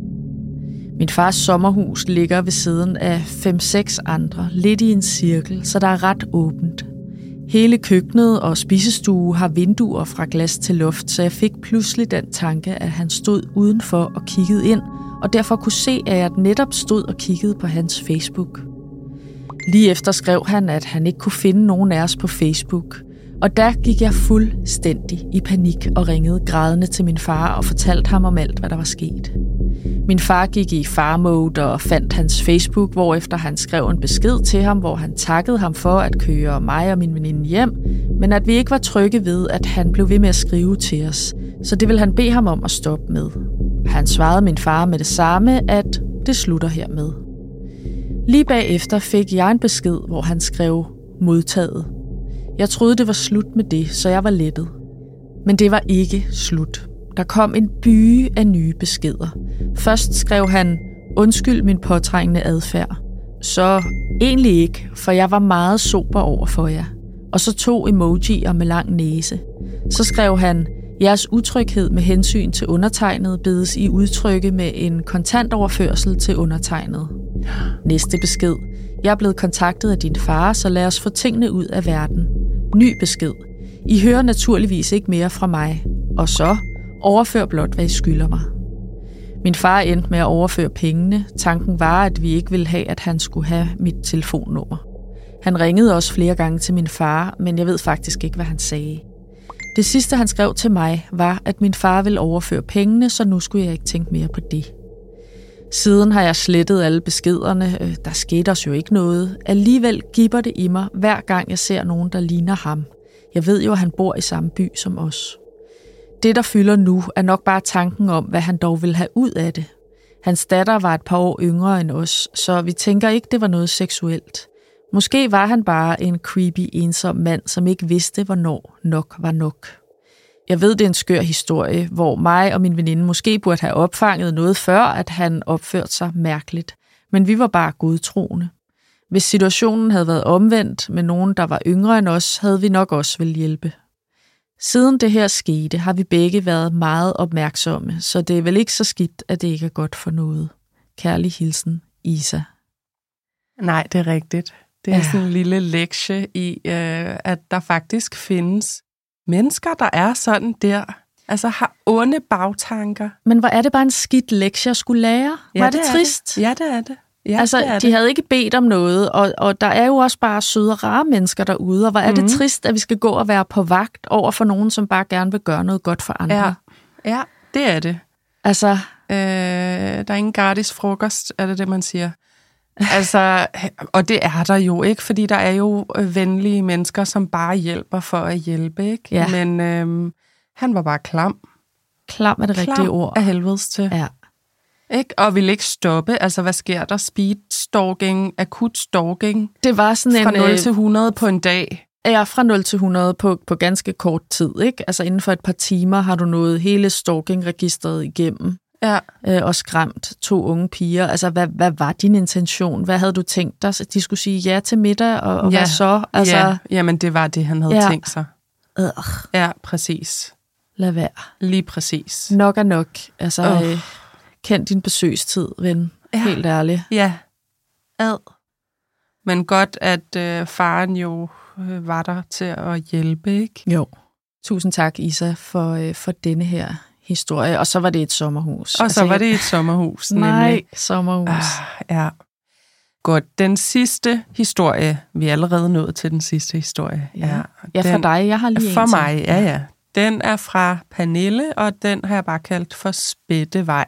Min fars sommerhus ligger ved siden af fem seks andre, lidt i en cirkel, så der er ret åbent. Hele køkkenet og spisestue har vinduer fra glas til luft, så jeg fik pludselig den tanke, at han stod udenfor og kiggede ind, og derfor kunne se, at jeg netop stod og kiggede på hans Facebook. Lige efter skrev han, at han ikke kunne finde nogen af os på Facebook, og der gik jeg fuldstændig i panik og ringede grædende til min far og fortalte ham om alt, hvad der var sket. Min far gik i far-mode og fandt hans Facebook, hvorefter han skrev en besked til ham, hvor han takkede ham for at køre mig og min veninde hjem, men at vi ikke var trygge ved, at han blev ved med at skrive til os, så det ville han bede ham om at stoppe med. Han svarede min far med det samme, at det slutter hermed. Lige bagefter fik jeg en besked, hvor han skrev modtaget. Jeg troede, det var slut med det, så jeg var lettet. Men det var ikke slut. Der kom en byge af nye beskeder. Først skrev han, undskyld min påtrængende adfærd. Så egentlig ikke, for jeg var meget sober over for jer. Og så to emojier med lang næse. Så skrev han, jeres utryghed med hensyn til undertegnet bedes i udtrykke med en kontantoverførsel til undertegnet. Næste besked. Jeg er blevet kontaktet af din far, så lad os få tingene ud af verden. Ny besked. I hører naturligvis ikke mere fra mig. Og så overfør blot, hvad I skylder mig. Min far endte med at overføre pengene. Tanken var, at vi ikke ville have, at han skulle have mit telefonnummer. Han ringede også flere gange til min far, men jeg ved faktisk ikke, hvad han sagde. Det sidste, han skrev til mig, var, at min far ville overføre pengene, så nu skulle jeg ikke tænke mere på det. Siden har jeg slettet alle beskederne. Der skete os jo ikke noget. Alligevel gibber det i mig, hver gang jeg ser nogen, der ligner ham. Jeg ved jo, at han bor i samme by som os. Det, der fylder nu, er nok bare tanken om, hvad han dog vil have ud af det. Hans datter var et par år yngre end os, så vi tænker ikke, det var noget seksuelt. Måske var han bare en creepy, ensom mand, som ikke vidste, hvornår nok var nok. Jeg ved, det er en skør historie, hvor mig og min veninde måske burde have opfanget noget før, at han opførte sig mærkeligt. Men vi var bare godtroende. Hvis situationen havde været omvendt med nogen, der var yngre end os, havde vi nok også ville hjælpe. Siden det her skete, har vi begge været meget opmærksomme, så det er vel ikke så skidt, at det ikke er godt for noget. Kærlig hilsen, Isa. Nej, det er rigtigt. Det er ja. sådan en lille lektie i, øh, at der faktisk findes mennesker, der er sådan der, altså har onde bagtanker. Men hvor er det bare en skidt lektie at skulle lære? Hvor ja, er det, det trist? Det. Ja, det er det. Ja, altså, det er de det. havde ikke bedt om noget, og, og der er jo også bare søde og rare mennesker derude, og hvor er mm. det trist, at vi skal gå og være på vagt over for nogen, som bare gerne vil gøre noget godt for andre. Ja, ja det er det. Altså, øh, der er ingen gratis frokost, er det det, man siger. Altså, og det er der jo ikke, fordi der er jo venlige mennesker, som bare hjælper for at hjælpe, ikke? Ja. Men øhm, han var bare klam. Klam er det Klam rigtige ord. af helvedes til. Ja. Ikke? Og ville ikke stoppe. Altså, hvad sker der? Speed stalking, akut stalking. Det var sådan Fra en... nul til hundrede på en dag. Ja, fra nul til hundrede på, på ganske kort tid, ikke? Altså inden for et par timer har du nået hele stalking-registeret igennem. Ja. Øh, og skræmt to unge piger. Altså, hvad, hvad var din intention? Hvad havde du tænkt dig? De skulle sige ja til middag, og, og ja. hvad så? Altså, ja, jamen det var det, han havde ja. tænkt sig. Øh, Ja, præcis. lad være. Lige præcis. Nok er nok. Altså, Oh. øh, kend din besøgstid, ven. Ja. Helt ærligt. Ja. Ad. Men godt, at øh, faren jo øh, var der til at hjælpe, ikke? Jo. Tusind tak, Isa, for, øh, for denne her historie. Og så var det et sommerhus. Og så var det et sommerhus, nemlig. Nej, sommerhus. Ah, ja. Godt. Den sidste historie. Vi er allerede nået til den sidste historie. Ja, ja for den, dig. Jeg har lige For en mig, til. ja, ja. Den er fra Pernille, og den har jeg bare kaldt for Spættevej.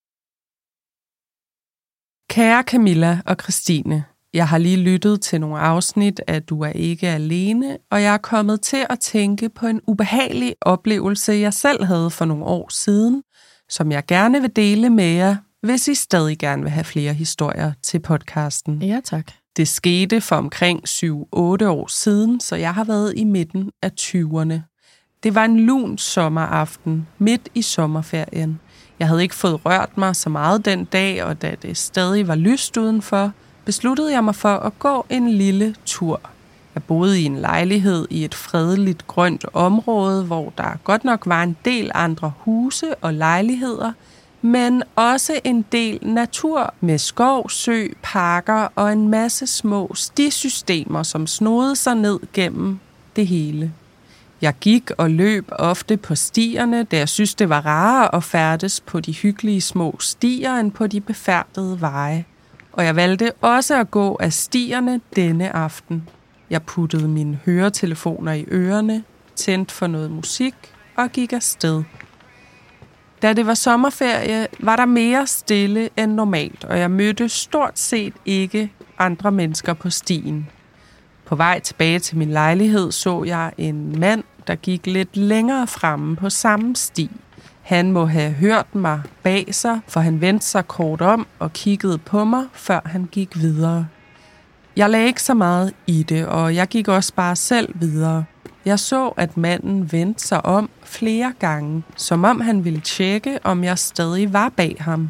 Kære Camilla og Christine, jeg har lige lyttet til nogle afsnit af Du er ikke alene, og jeg er kommet til at tænke på en ubehagelig oplevelse, jeg selv havde for nogle år siden, som jeg gerne vil dele med jer, hvis I stadig gerne vil have flere historier til podcasten. Ja, tak. Det skete for omkring syv otte år siden, så jeg har været i midten af tyverne. Det var en lun sommeraften, midt i sommerferien. Jeg havde ikke fået rørt mig så meget den dag, og da det stadig var lyst udenfor, besluttede jeg mig for at gå en lille tur. Jeg boede i en lejlighed i et fredeligt grønt område, hvor der godt nok var en del andre huse og lejligheder, men også en del natur med skov, sø, parker og en masse små stisystemer, som snodede sig ned gennem det hele. Jeg gik og løb ofte på stierne, da jeg synes, det var rarere at færdes på de hyggelige små stier end på de befærdede veje. Og jeg valgte også at gå af stierne denne aften. Jeg puttede mine høretelefoner i ørerne, tændte for noget musik og gik afsted. Da det var sommerferie, var der mere stille end normalt, og jeg mødte stort set ikke andre mennesker på stien. På vej tilbage til min lejlighed så jeg en mand, der gik lidt længere fremme på samme sti. Han må have hørt mig bag sig, for han vendte sig kort om og kiggede på mig, før han gik videre. Jeg lagde ikke så meget i det, og jeg gik også bare selv videre. Jeg så, at manden vendte sig om flere gange, som om han ville tjekke, om jeg stadig var bag ham.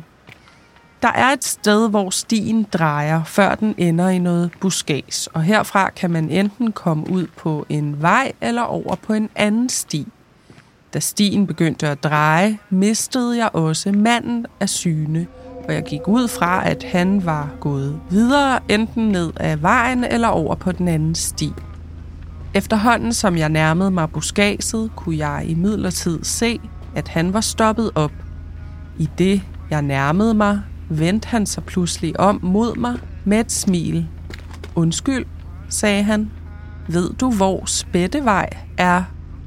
Der er et sted, hvor stien drejer, før den ender i noget buskads, og herfra kan man enten komme ud på en vej eller over på en anden sti. Da stien begyndte at dreje, mistede jeg også manden af syne, og jeg gik ud fra, at han var gået videre, enten ned ad vejen eller over på den anden sti. Efterhånden som jeg nærmede mig buskadset, kunne jeg imidlertid se, at han var stoppet op. I det jeg nærmede mig, vendte han sig pludselig om mod mig med et smil. Undskyld, sagde han. Ved du, hvor Spættevej er?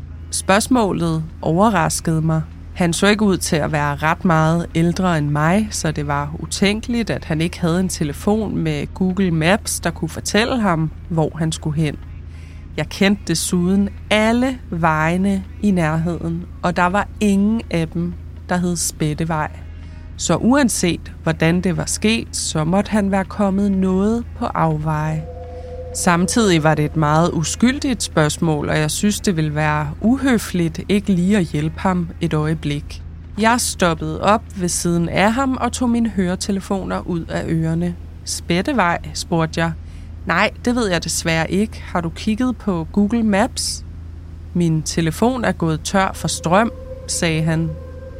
Spørgsmålet overraskede mig. Han så ikke ud til at være ret meget ældre end mig, så det var utænkeligt, at han ikke havde en telefon med Google Maps, der kunne fortælle ham, hvor han skulle hen. Jeg kendte desuden alle vejene i nærheden, og der var ingen af dem, der hed Spættevej. Så uanset hvordan det var sket, så måtte han være kommet noget på afveje. Samtidig var det et meget uskyldigt spørgsmål, og jeg synes, det ville være uhøfligt ikke lige at hjælpe ham et øjeblik. Jeg stoppede op ved siden af ham og tog mine høretelefoner ud af ørerne. Spættevej, spurgte jeg. Nej, det ved jeg desværre ikke. Har du kigget på Google Maps? Min telefon er gået tør for strøm, sagde han.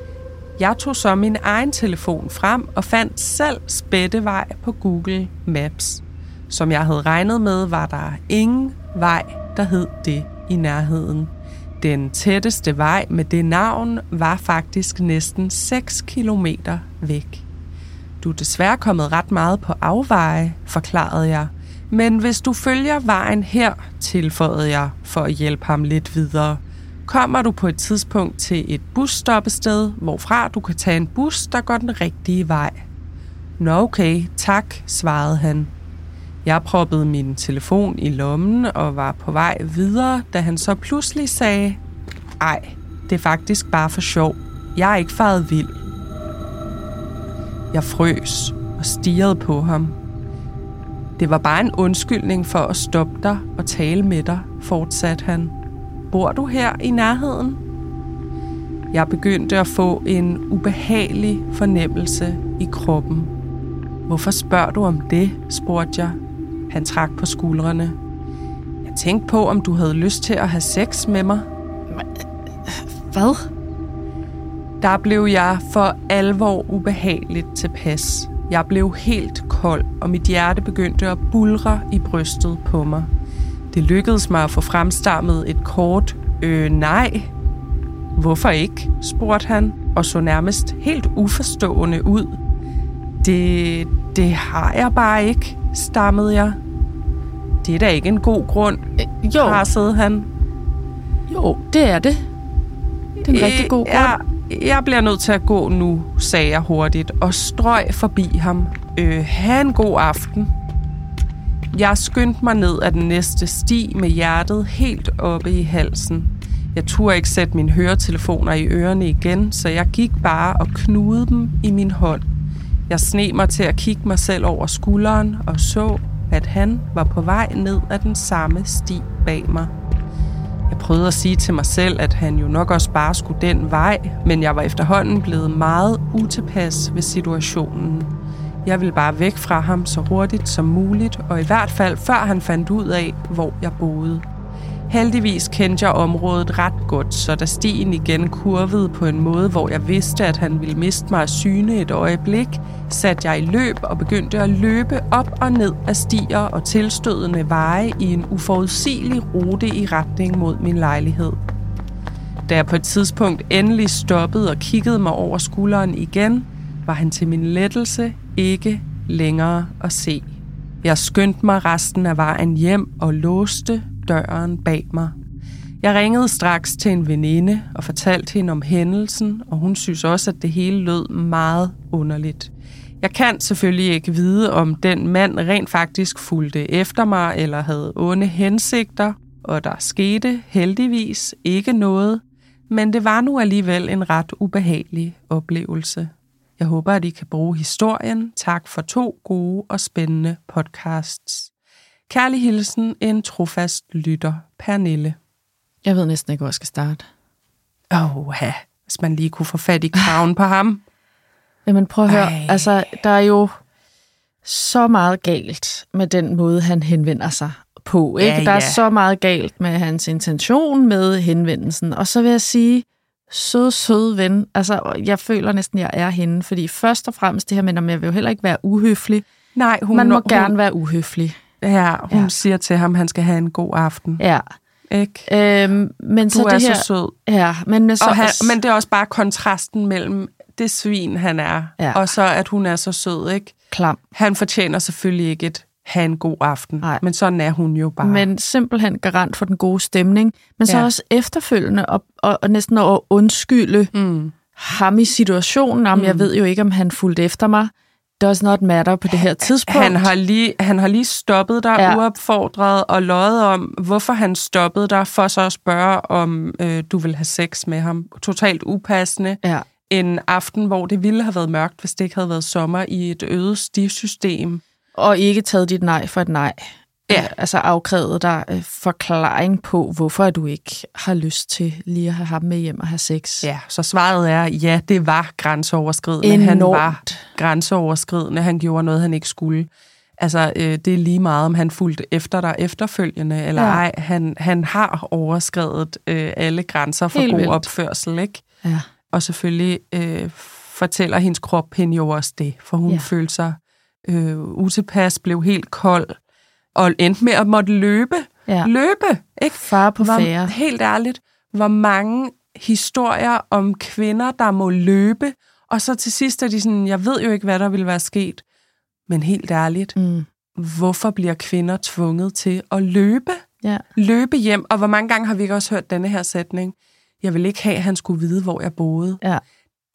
Jeg tog så min egen telefon frem og fandt selv Spættevej på Google Maps. Som jeg havde regnet med, var der ingen vej, der hed det i nærheden. Den tætteste vej med det navn var faktisk næsten seks kilometer væk. Du er desværre kommet ret meget på afveje, forklarede jeg. Men hvis du følger vejen her, tilføjede jeg for at hjælpe ham lidt videre, kommer du på et tidspunkt til et busstoppested, hvorfra du kan tage en bus, der går den rigtige vej. Nå okay, tak, svarede han. Jeg proppede min telefon i lommen og var på vej videre, da han så pludselig sagde, ej, det er faktisk bare for sjov. Jeg er ikke faret vild. Jeg frøs og stirrede på ham. Det var bare en undskyldning for at stoppe dig og tale med dig, fortsatte han. Bor du her i nærheden? Jeg begyndte at få en ubehagelig fornemmelse i kroppen. Hvorfor spørger du om det, spurgte jeg. Han trak på skuldrene. Jeg tænkte på, om du havde lyst til at have sex med mig. Hvad? Der blev jeg for alvor ubehageligt tilpas. Jeg blev helt kold, og mit hjerte begyndte at bulre i brystet på mig. Det lykkedes mig at få fremstammet et kort øh nej. Hvorfor ikke, spurgte han, og så nærmest helt uforstående ud. Det, det har jeg bare ikke, stammede jeg. Det er da ikke en god grund, øh, jo. pressede han. Jo, det er det. Det er en øh, rigtig god grund. Jeg, jeg bliver nødt til at gå nu, sagde jeg hurtigt, og strøg forbi ham. Øh, ha' en god aften. Jeg skyndte mig ned ad den næste sti med hjertet helt oppe i halsen. Jeg turde ikke sætte mine høretelefoner i ørerne igen, så jeg gik bare og knugede dem i min hånd. Jeg sneg mig til at kigge mig selv over skulderen og så, at han var på vej ned ad den samme sti bag mig. Jeg prøvede at sige til mig selv, at han jo nok også bare skulle den vej, men jeg var efterhånden blevet meget utilpas ved situationen. Jeg ville bare væk fra ham så hurtigt som muligt, og i hvert fald før han fandt ud af, hvor jeg boede. Heldigvis kendte jeg området ret godt, så da stien igen kurvede på en måde, hvor jeg vidste, at han ville miste mig af syne et øjeblik, satte jeg i løb og begyndte at løbe op og ned af stier og tilstødende veje i en uforudsigelig rute i retning mod min lejlighed. Da jeg på et tidspunkt endelig stoppede og kiggede mig over skulderen igen, var han til min lettelse ikke længere at se. Jeg skyndte mig resten af vejen hjem og låste døren bag mig. Jeg ringede straks til en veninde og fortalte hende om hændelsen, og hun synes også, at det hele lød meget underligt. Jeg kan selvfølgelig ikke vide, om den mand rent faktisk fulgte efter mig eller havde onde hensigter, og der skete heldigvis ikke noget, men det var nu alligevel en ret ubehagelig oplevelse. Jeg håber, at I kan bruge historien. Tak for to gode og spændende podcasts. Kærlig hilsen, en trofast lytter, Pernille. Jeg ved næsten ikke, hvor jeg skal starte. Åh, oh, ja. Hvis man lige kunne få fat i kraven på ham. Jamen prøv at høre, Ej. altså der er jo så meget galt med den måde, han henvender sig på. Ikke? Ja, der er ja. så meget galt med hans intention med henvendelsen. Og så vil jeg sige, sød, sød ven. Altså, jeg føler næsten, jeg er hende. Fordi først og fremmest det her med, at jeg vil jo heller ikke være uhøflig. Nej, hun, Man må hun, gerne være uhøflig. Ja, hun ja. siger til ham, at han skal have en god aften. Ja. Ikke? Øhm, men du så er det her, så sød. Ja, men, så, og han, men det er også bare kontrasten mellem det svin, han er, ja. og så, at hun er så sød, ikke? Klam. Han fortjener selvfølgelig ikke et have en god aften, Nej. men sådan er hun jo bare. Men simpelthen garant for den gode stemning, men så ja. også efterfølgende og, og, og næsten at undskylde mm. ham i situationen, om mm. jeg ved jo ikke, om han fulgte efter mig. Does not matter på det her tidspunkt. Han har lige, han har lige stoppet dig ja. uopfordret og løjet om, hvorfor han stoppede dig, for så at spørge, om øh, du vil have sex med ham. Totalt upassende. Ja. En aften, hvor det ville have været mørkt, hvis det ikke havde været sommer i et øde stivsystem. Og ikke taget dit nej for et nej. Ja. Altså afkrævet dig øh, forklaring på, hvorfor du ikke har lyst til lige at have ham med hjem og have sex. Ja, så svaret er, ja, det var grænseoverskridende. Enormt. Han var grænseoverskridende. Han gjorde noget, han ikke skulle. Altså, øh, det er lige meget, om han fulgte efter dig efterfølgende, eller ja. ej. Han, han har overskredet øh, alle grænser for Helt god vildt. opførsel, ikke? Ja. Og selvfølgelig øh, fortæller hendes krop hende jo også det, for hun ja. følte sig øh, utilpas, blev helt kold, og endte med at måtte løbe. Ja. Løbe, ikke? Far på færre. Helt ærligt, hvor mange historier om kvinder, der må løbe, og så til sidst er de sådan, jeg ved jo ikke, hvad der ville være sket, men helt ærligt, mm. hvorfor bliver kvinder tvunget til at løbe? Ja. Løbe hjem, og hvor mange gange har vi ikke også hørt denne her sætning? Jeg vil ikke have, at han skulle vide, hvor jeg boede. Ja.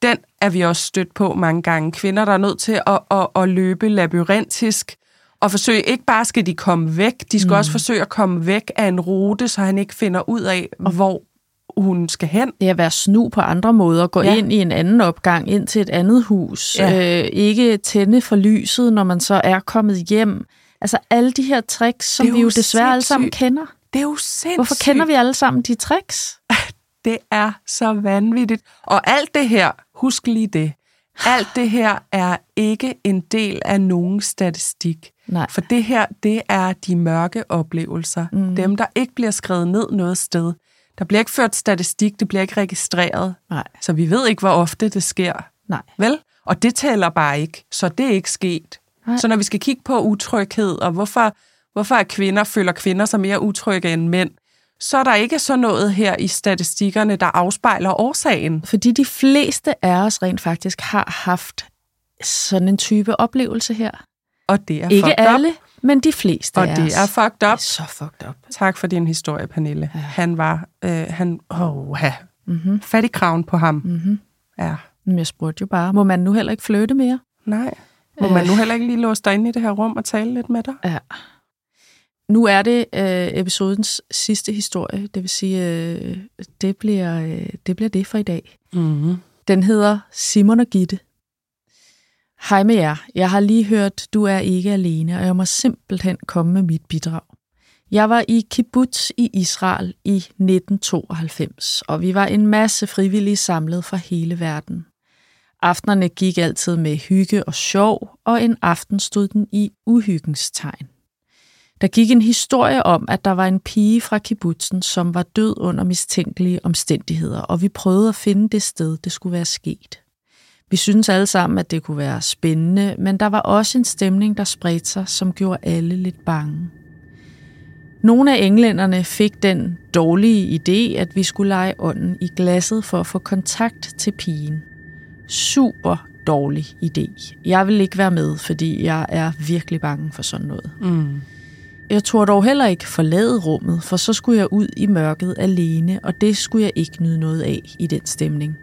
den er vi også stødt på mange gange. Kvinder, der er nødt til at, at, at løbe labyrintisk og forsøge, ikke bare skal de komme væk, de skal mm. også forsøge at komme væk af en rute, så han ikke finder ud af, hvor hun skal hen. Det er at være snu på andre måder, gå ja. ind i en anden opgang, ind til et andet hus, ja. øh, ikke tænde for lyset, når man så er kommet hjem. Altså alle de her tricks, som vi jo desværre sindssygt. alle sammen kender. Det er jo sindssygt. Hvorfor kender vi alle sammen de tricks? Det er så vanvittigt. Og alt det her, husk lige det, alt det her er ikke en del af nogen statistik. Nej. For det her, det er de mørke oplevelser. Mm. Dem, der ikke bliver skrevet ned noget sted. Der bliver ikke ført statistik, det bliver ikke registreret. Nej. Så vi ved ikke, hvor ofte det sker. Nej. Vel? Og det tæller bare ikke, så det er ikke sket. Nej. Så når vi skal kigge på utryghed, og hvorfor, hvorfor er kvinder, føler kvinder sig mere utrygge end mænd, så er der ikke så noget her i statistikkerne, der afspejler årsagen. Fordi de fleste af os rent faktisk har haft sådan en type oplevelse her. Og det er ikke fucked alle, up. Men de fleste og af det os. er fucked up. Det er så fucked up. Tak for din historie, Pernille. Ja. Han var, øh, han, åh, ja. Mm-hmm. Fattig kraven på ham. Mm-hmm. Ja. Men jeg spurgte jo bare, må man nu heller ikke flytte mere? Nej. Må øh. man nu heller ikke lige låse dig inde i det her rum og tale lidt med dig? Ja. Nu er det øh, episodens sidste historie, det vil sige, øh, det, bliver, øh, det bliver det for i dag. Mm-hmm. Den hedder Simon og Gitte. Hej med jer. Jeg har lige hørt, du er ikke alene, og jeg må simpelthen komme med mit bidrag. Jeg var i kibbutz i Israel i nitten tooghalvfems, og vi var en masse frivillige samlet fra hele verden. Aftenerne gik altid med hygge og sjov, og en aften stod den i uhyggens tegn. Der gik en historie om, at der var en pige fra kibbutzen, som var død under mistænkelige omstændigheder, og vi prøvede at finde det sted, det skulle være sket. Vi syntes alle sammen, at det kunne være spændende, men der var også en stemning, der spredte sig, som gjorde alle lidt bange. Nogle af englænderne fik den dårlige idé, at vi skulle lege ånden i glasset for at få kontakt til pigen. Super dårlig idé. Jeg vil ikke være med, fordi jeg er virkelig bange for sådan noget. Mm. Jeg turde dog heller ikke forlade rummet, for så skulle jeg ud i mørket alene, og det skulle jeg ikke nyde noget af i den stemning.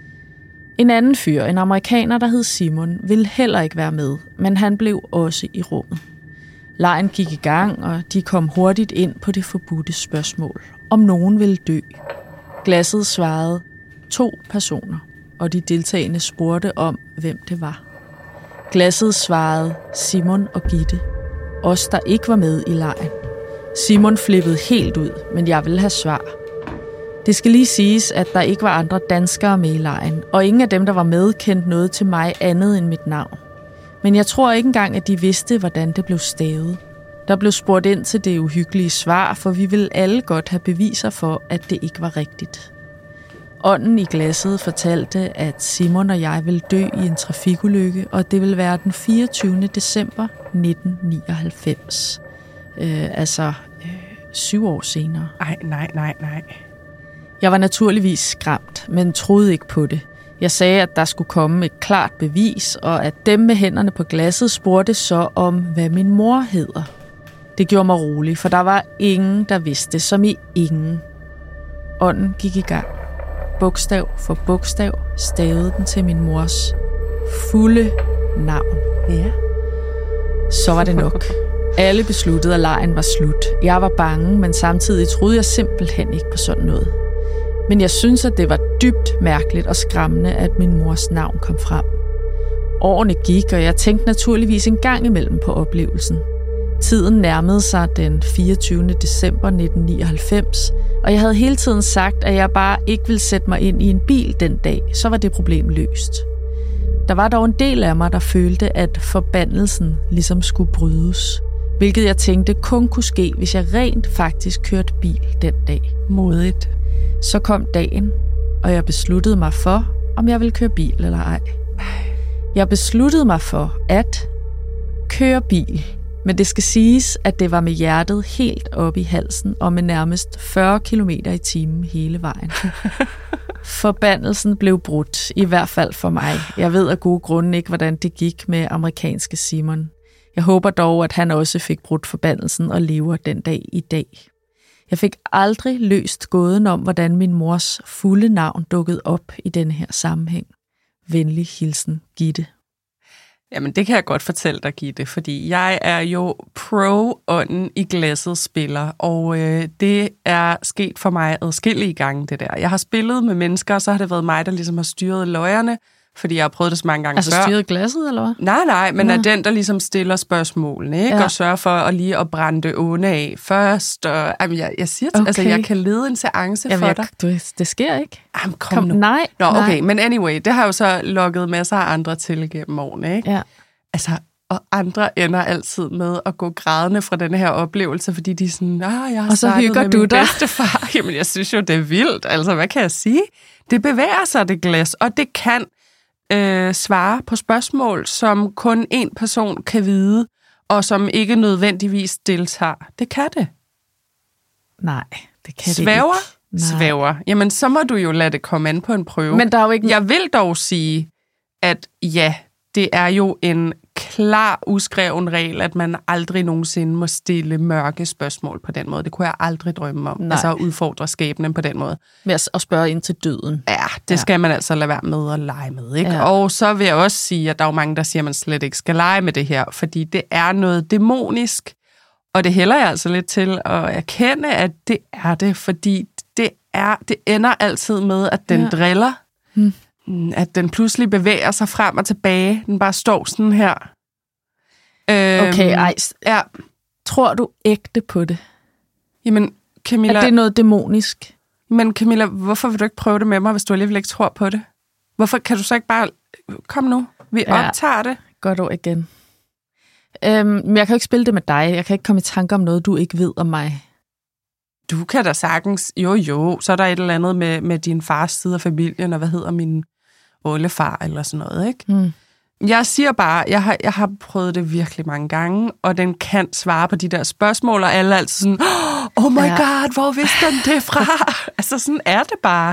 En anden fyr, en amerikaner, der hed Simon, ville heller ikke være med, men han blev også i rummet. Legen gik i gang, og de kom hurtigt ind på det forbudte spørgsmål, om nogen ville dø. Glasset svarede to personer, og de deltagende spurgte om, hvem det var. Glasset svarede Simon og Gitte, os der ikke var med i legen. Simon flippede helt ud, men jeg ville have svar. Det skal lige siges, at der ikke var andre danskere med i legen, og ingen af dem, der var med, kendte noget til mig andet end mit navn. Men jeg tror ikke engang, at de vidste, hvordan det blev stavet. Der blev spurgt ind til det uhyggelige svar, for vi ville alle godt have beviser for, at det ikke var rigtigt. Ånden i glasset fortalte, at Simon og jeg ville dø i en trafikulykke, og det ville være den fireogtyvende december nitten nioghalvfems. Øh, altså øh, syv år senere. Ej, nej, nej, nej. Jeg var naturligvis skræmt, men troede ikke på det. Jeg sagde, at der skulle komme et klart bevis, og at dem med hænderne på glasset spurgte så om, hvad min mor hedder. Det gjorde mig rolig, for der var ingen, der vidste, som i ingen. Ånden gik i gang. Bogstav for bogstav stavede den til min mors fulde navn. Ja. Så var det nok. Alle besluttede, at legen var slut. Jeg var bange, men samtidig troede jeg simpelthen ikke på sådan noget. Men jeg synes, at det var dybt mærkeligt og skræmmende, at min mors navn kom frem. Årene gik, og jeg tænkte naturligvis en gang imellem på oplevelsen. Tiden nærmede sig den fireogtyvende december nitten nioghalvfems, og jeg havde hele tiden sagt, at jeg bare ikke ville sætte mig ind i en bil den dag, så var det problem løst. Der var dog en del af mig, der følte, at forbandelsen ligesom skulle brydes, hvilket jeg tænkte kun kunne ske, hvis jeg rent faktisk kørte bil den dag. Modigt. Så kom dagen, og jeg besluttede mig for, om jeg ville køre bil eller ej. Jeg besluttede mig for at køre bil, men det skal siges, at det var med hjertet helt op i halsen og med nærmest fyrre kilometer i timen hele vejen. Forbandelsen blev brudt, i hvert fald for mig. Jeg ved af gode grunde ikke, hvordan det gik med amerikanske Simon. Jeg håber dog, at han også fik brudt forbandelsen og lever den dag i dag. Jeg fik aldrig løst gåden om, hvordan min mors fulde navn dukkede op i denne her sammenhæng. Venlig hilsen, Gitte. Jamen, det kan jeg godt fortælle dig, Gitte, fordi jeg er jo pro-ånden i glasset spiller, og øh, det er sket for mig adskillige gange, det der. Jeg har spillet med mennesker, og så har det været mig, der ligesom har styret løjerne, fordi jeg har prøvet det så mange gange altså før. Altså styret glasset, eller hvad? Nej, nej, men Nå. er den, der ligesom stiller spørgsmålene, ikke? Ja. Og sørger for at lige at brænde det onde af først. Og, jamen, jeg, jeg siger, okay. altså, jeg kan lede en seance jamen, for jeg, dig. Du, det sker ikke. Jamen, kom, kom nu. Nej. Nå, okay, nej. men anyway, det har jo så lukket masser af andre til gennem årene, ikke? Ja. Altså, og andre ender altid med at gå grædende fra denne her oplevelse, fordi de er sådan, ah, jeg har og så hygger med du min dig. bedstefar. Jamen, jeg synes jo, det er vildt. Altså, hvad kan jeg sige? Det bevæger sig, det glas, og det kan øh, svare på spørgsmål, som kun en person kan vide, og som ikke nødvendigvis deltager. Det kan det. Nej, det kan Svæver? det ikke. Svæver. Jamen, så må du jo lade det komme an på en prøve. Men der er jo ikke... Jeg vil dog sige, at ja, det er jo en klar, uskreven regel, at man aldrig nogensinde må stille mørke spørgsmål på den måde. Det kunne jeg aldrig drømme om. Nej. Altså at udfordre skæbnen på den måde. Med at spørge ind til døden. Ja, det ja. skal man altså lade være med at lege med, ikke? Ja. Og så vil jeg også sige, at der er jo mange, der siger, at man slet ikke skal lege med det her, fordi det er noget dæmonisk, og det hælder jeg altså lidt til at erkende, at det er det, fordi det, er, det ender altid med, at den ja. driller, hmm. at den pludselig bevæger sig frem og tilbage. Den bare står sådan her. Øhm, okay, ej. Ja. Tror du ægte på det? Jamen, Camilla... Er det noget dæmonisk? Men Camilla, hvorfor vil du ikke prøve det med mig, hvis du alligevel ikke tror på det? Hvorfor kan du så ikke bare... Kom nu, vi ja. optager det. Godt ord igen. Øhm, men jeg kan jo ikke spille det med dig. Jeg kan ikke komme i tanke om noget, du ikke ved om mig. Du kan da sagtens... Jo, jo. Så er der et eller andet med, med din fars side af familien, og hvad hedder min oldefar, eller sådan noget, ikke? Mm. Jeg siger bare, jeg har, jeg har prøvet det virkelig mange gange, og den kan svare på de der spørgsmål, og alle er altid sådan, oh my ja. god, hvor vidste den det fra? Altså, sådan er det bare.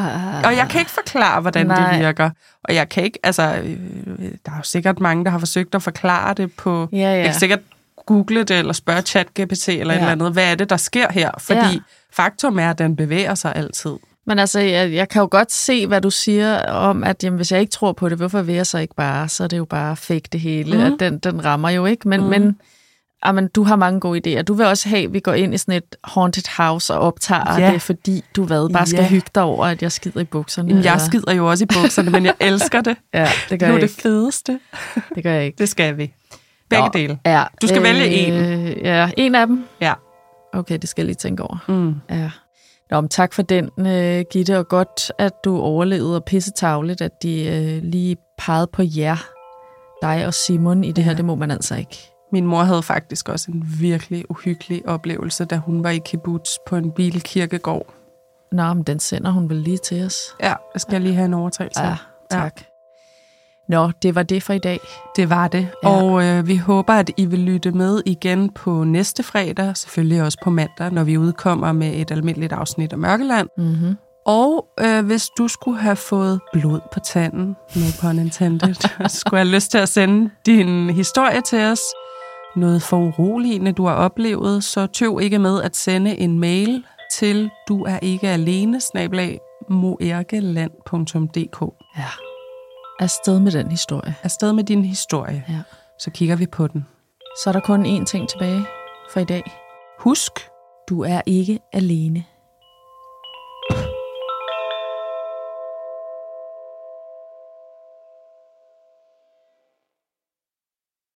Og jeg kan ikke forklare, hvordan Nej. det virker. Og jeg kan ikke, altså, der er jo sikkert mange, der har forsøgt at forklare det på, ja, ja. jeg kan sikkert google det, eller spørge ChatGPT, eller ja. et eller andet, hvad er det, der sker her? Fordi ja. faktum er, at den bevæger sig altid. Men altså, jeg, jeg kan jo godt se, hvad du siger om, at jamen, hvis jeg ikke tror på det, hvorfor vil jeg så ikke bare? Så er det jo bare fake det hele, mm. at den, den rammer jo ikke. Men, mm. men jamen, du har mange gode idéer. Du vil også have, at vi går ind i sådan et haunted house og optager ja. det, fordi du hvad, bare skal ja. hygge dig over, at jeg skider i bukserne. Jamen, jeg skider jo også i bukserne, men jeg elsker det. Ja, det gør det er jeg det fedeste. Det gør jeg ikke. Det skal vi. Begge Nå, dele. Ja. Du skal øh, vælge en. Ja, en af dem? Ja. Okay, det skal jeg lige tænke over. Mm. Ja. Nå, men tak for den, uh, Gitte, og godt, at du overlevede, og pissetavligt, at de uh, lige pegede på jer, dig og Simon i det ja. her, det må man altså ikke. Min mor havde faktisk også en virkelig uhyggelig oplevelse, da hun var i kibbutz på en bilkirkegård. Nå, men den sender hun vel lige til os. Ja, jeg skal lige have en overtagelse. Ja, tak. Ja. Nå, det var det for i dag. Det var det, ja. og øh, vi håber, at I vil lytte med igen på næste fredag, selvfølgelig også på mandag, når vi udkommer med et almindeligt afsnit af Mørkeland. Mm-hmm. Og øh, hvis du skulle have fået blod på tanden, no pun intended, skulle have lyst til at sende din historie til os, noget foruroligende, du har oplevet, så tøv ikke med at sende en mail til du er ikke alene, snabel-a moerkeland punktum d k. Ja. Afsted med den historie. Afsted med din historie. Ja. Så kigger vi på den. Så er der kun én ting tilbage for i dag. Husk, du er ikke alene.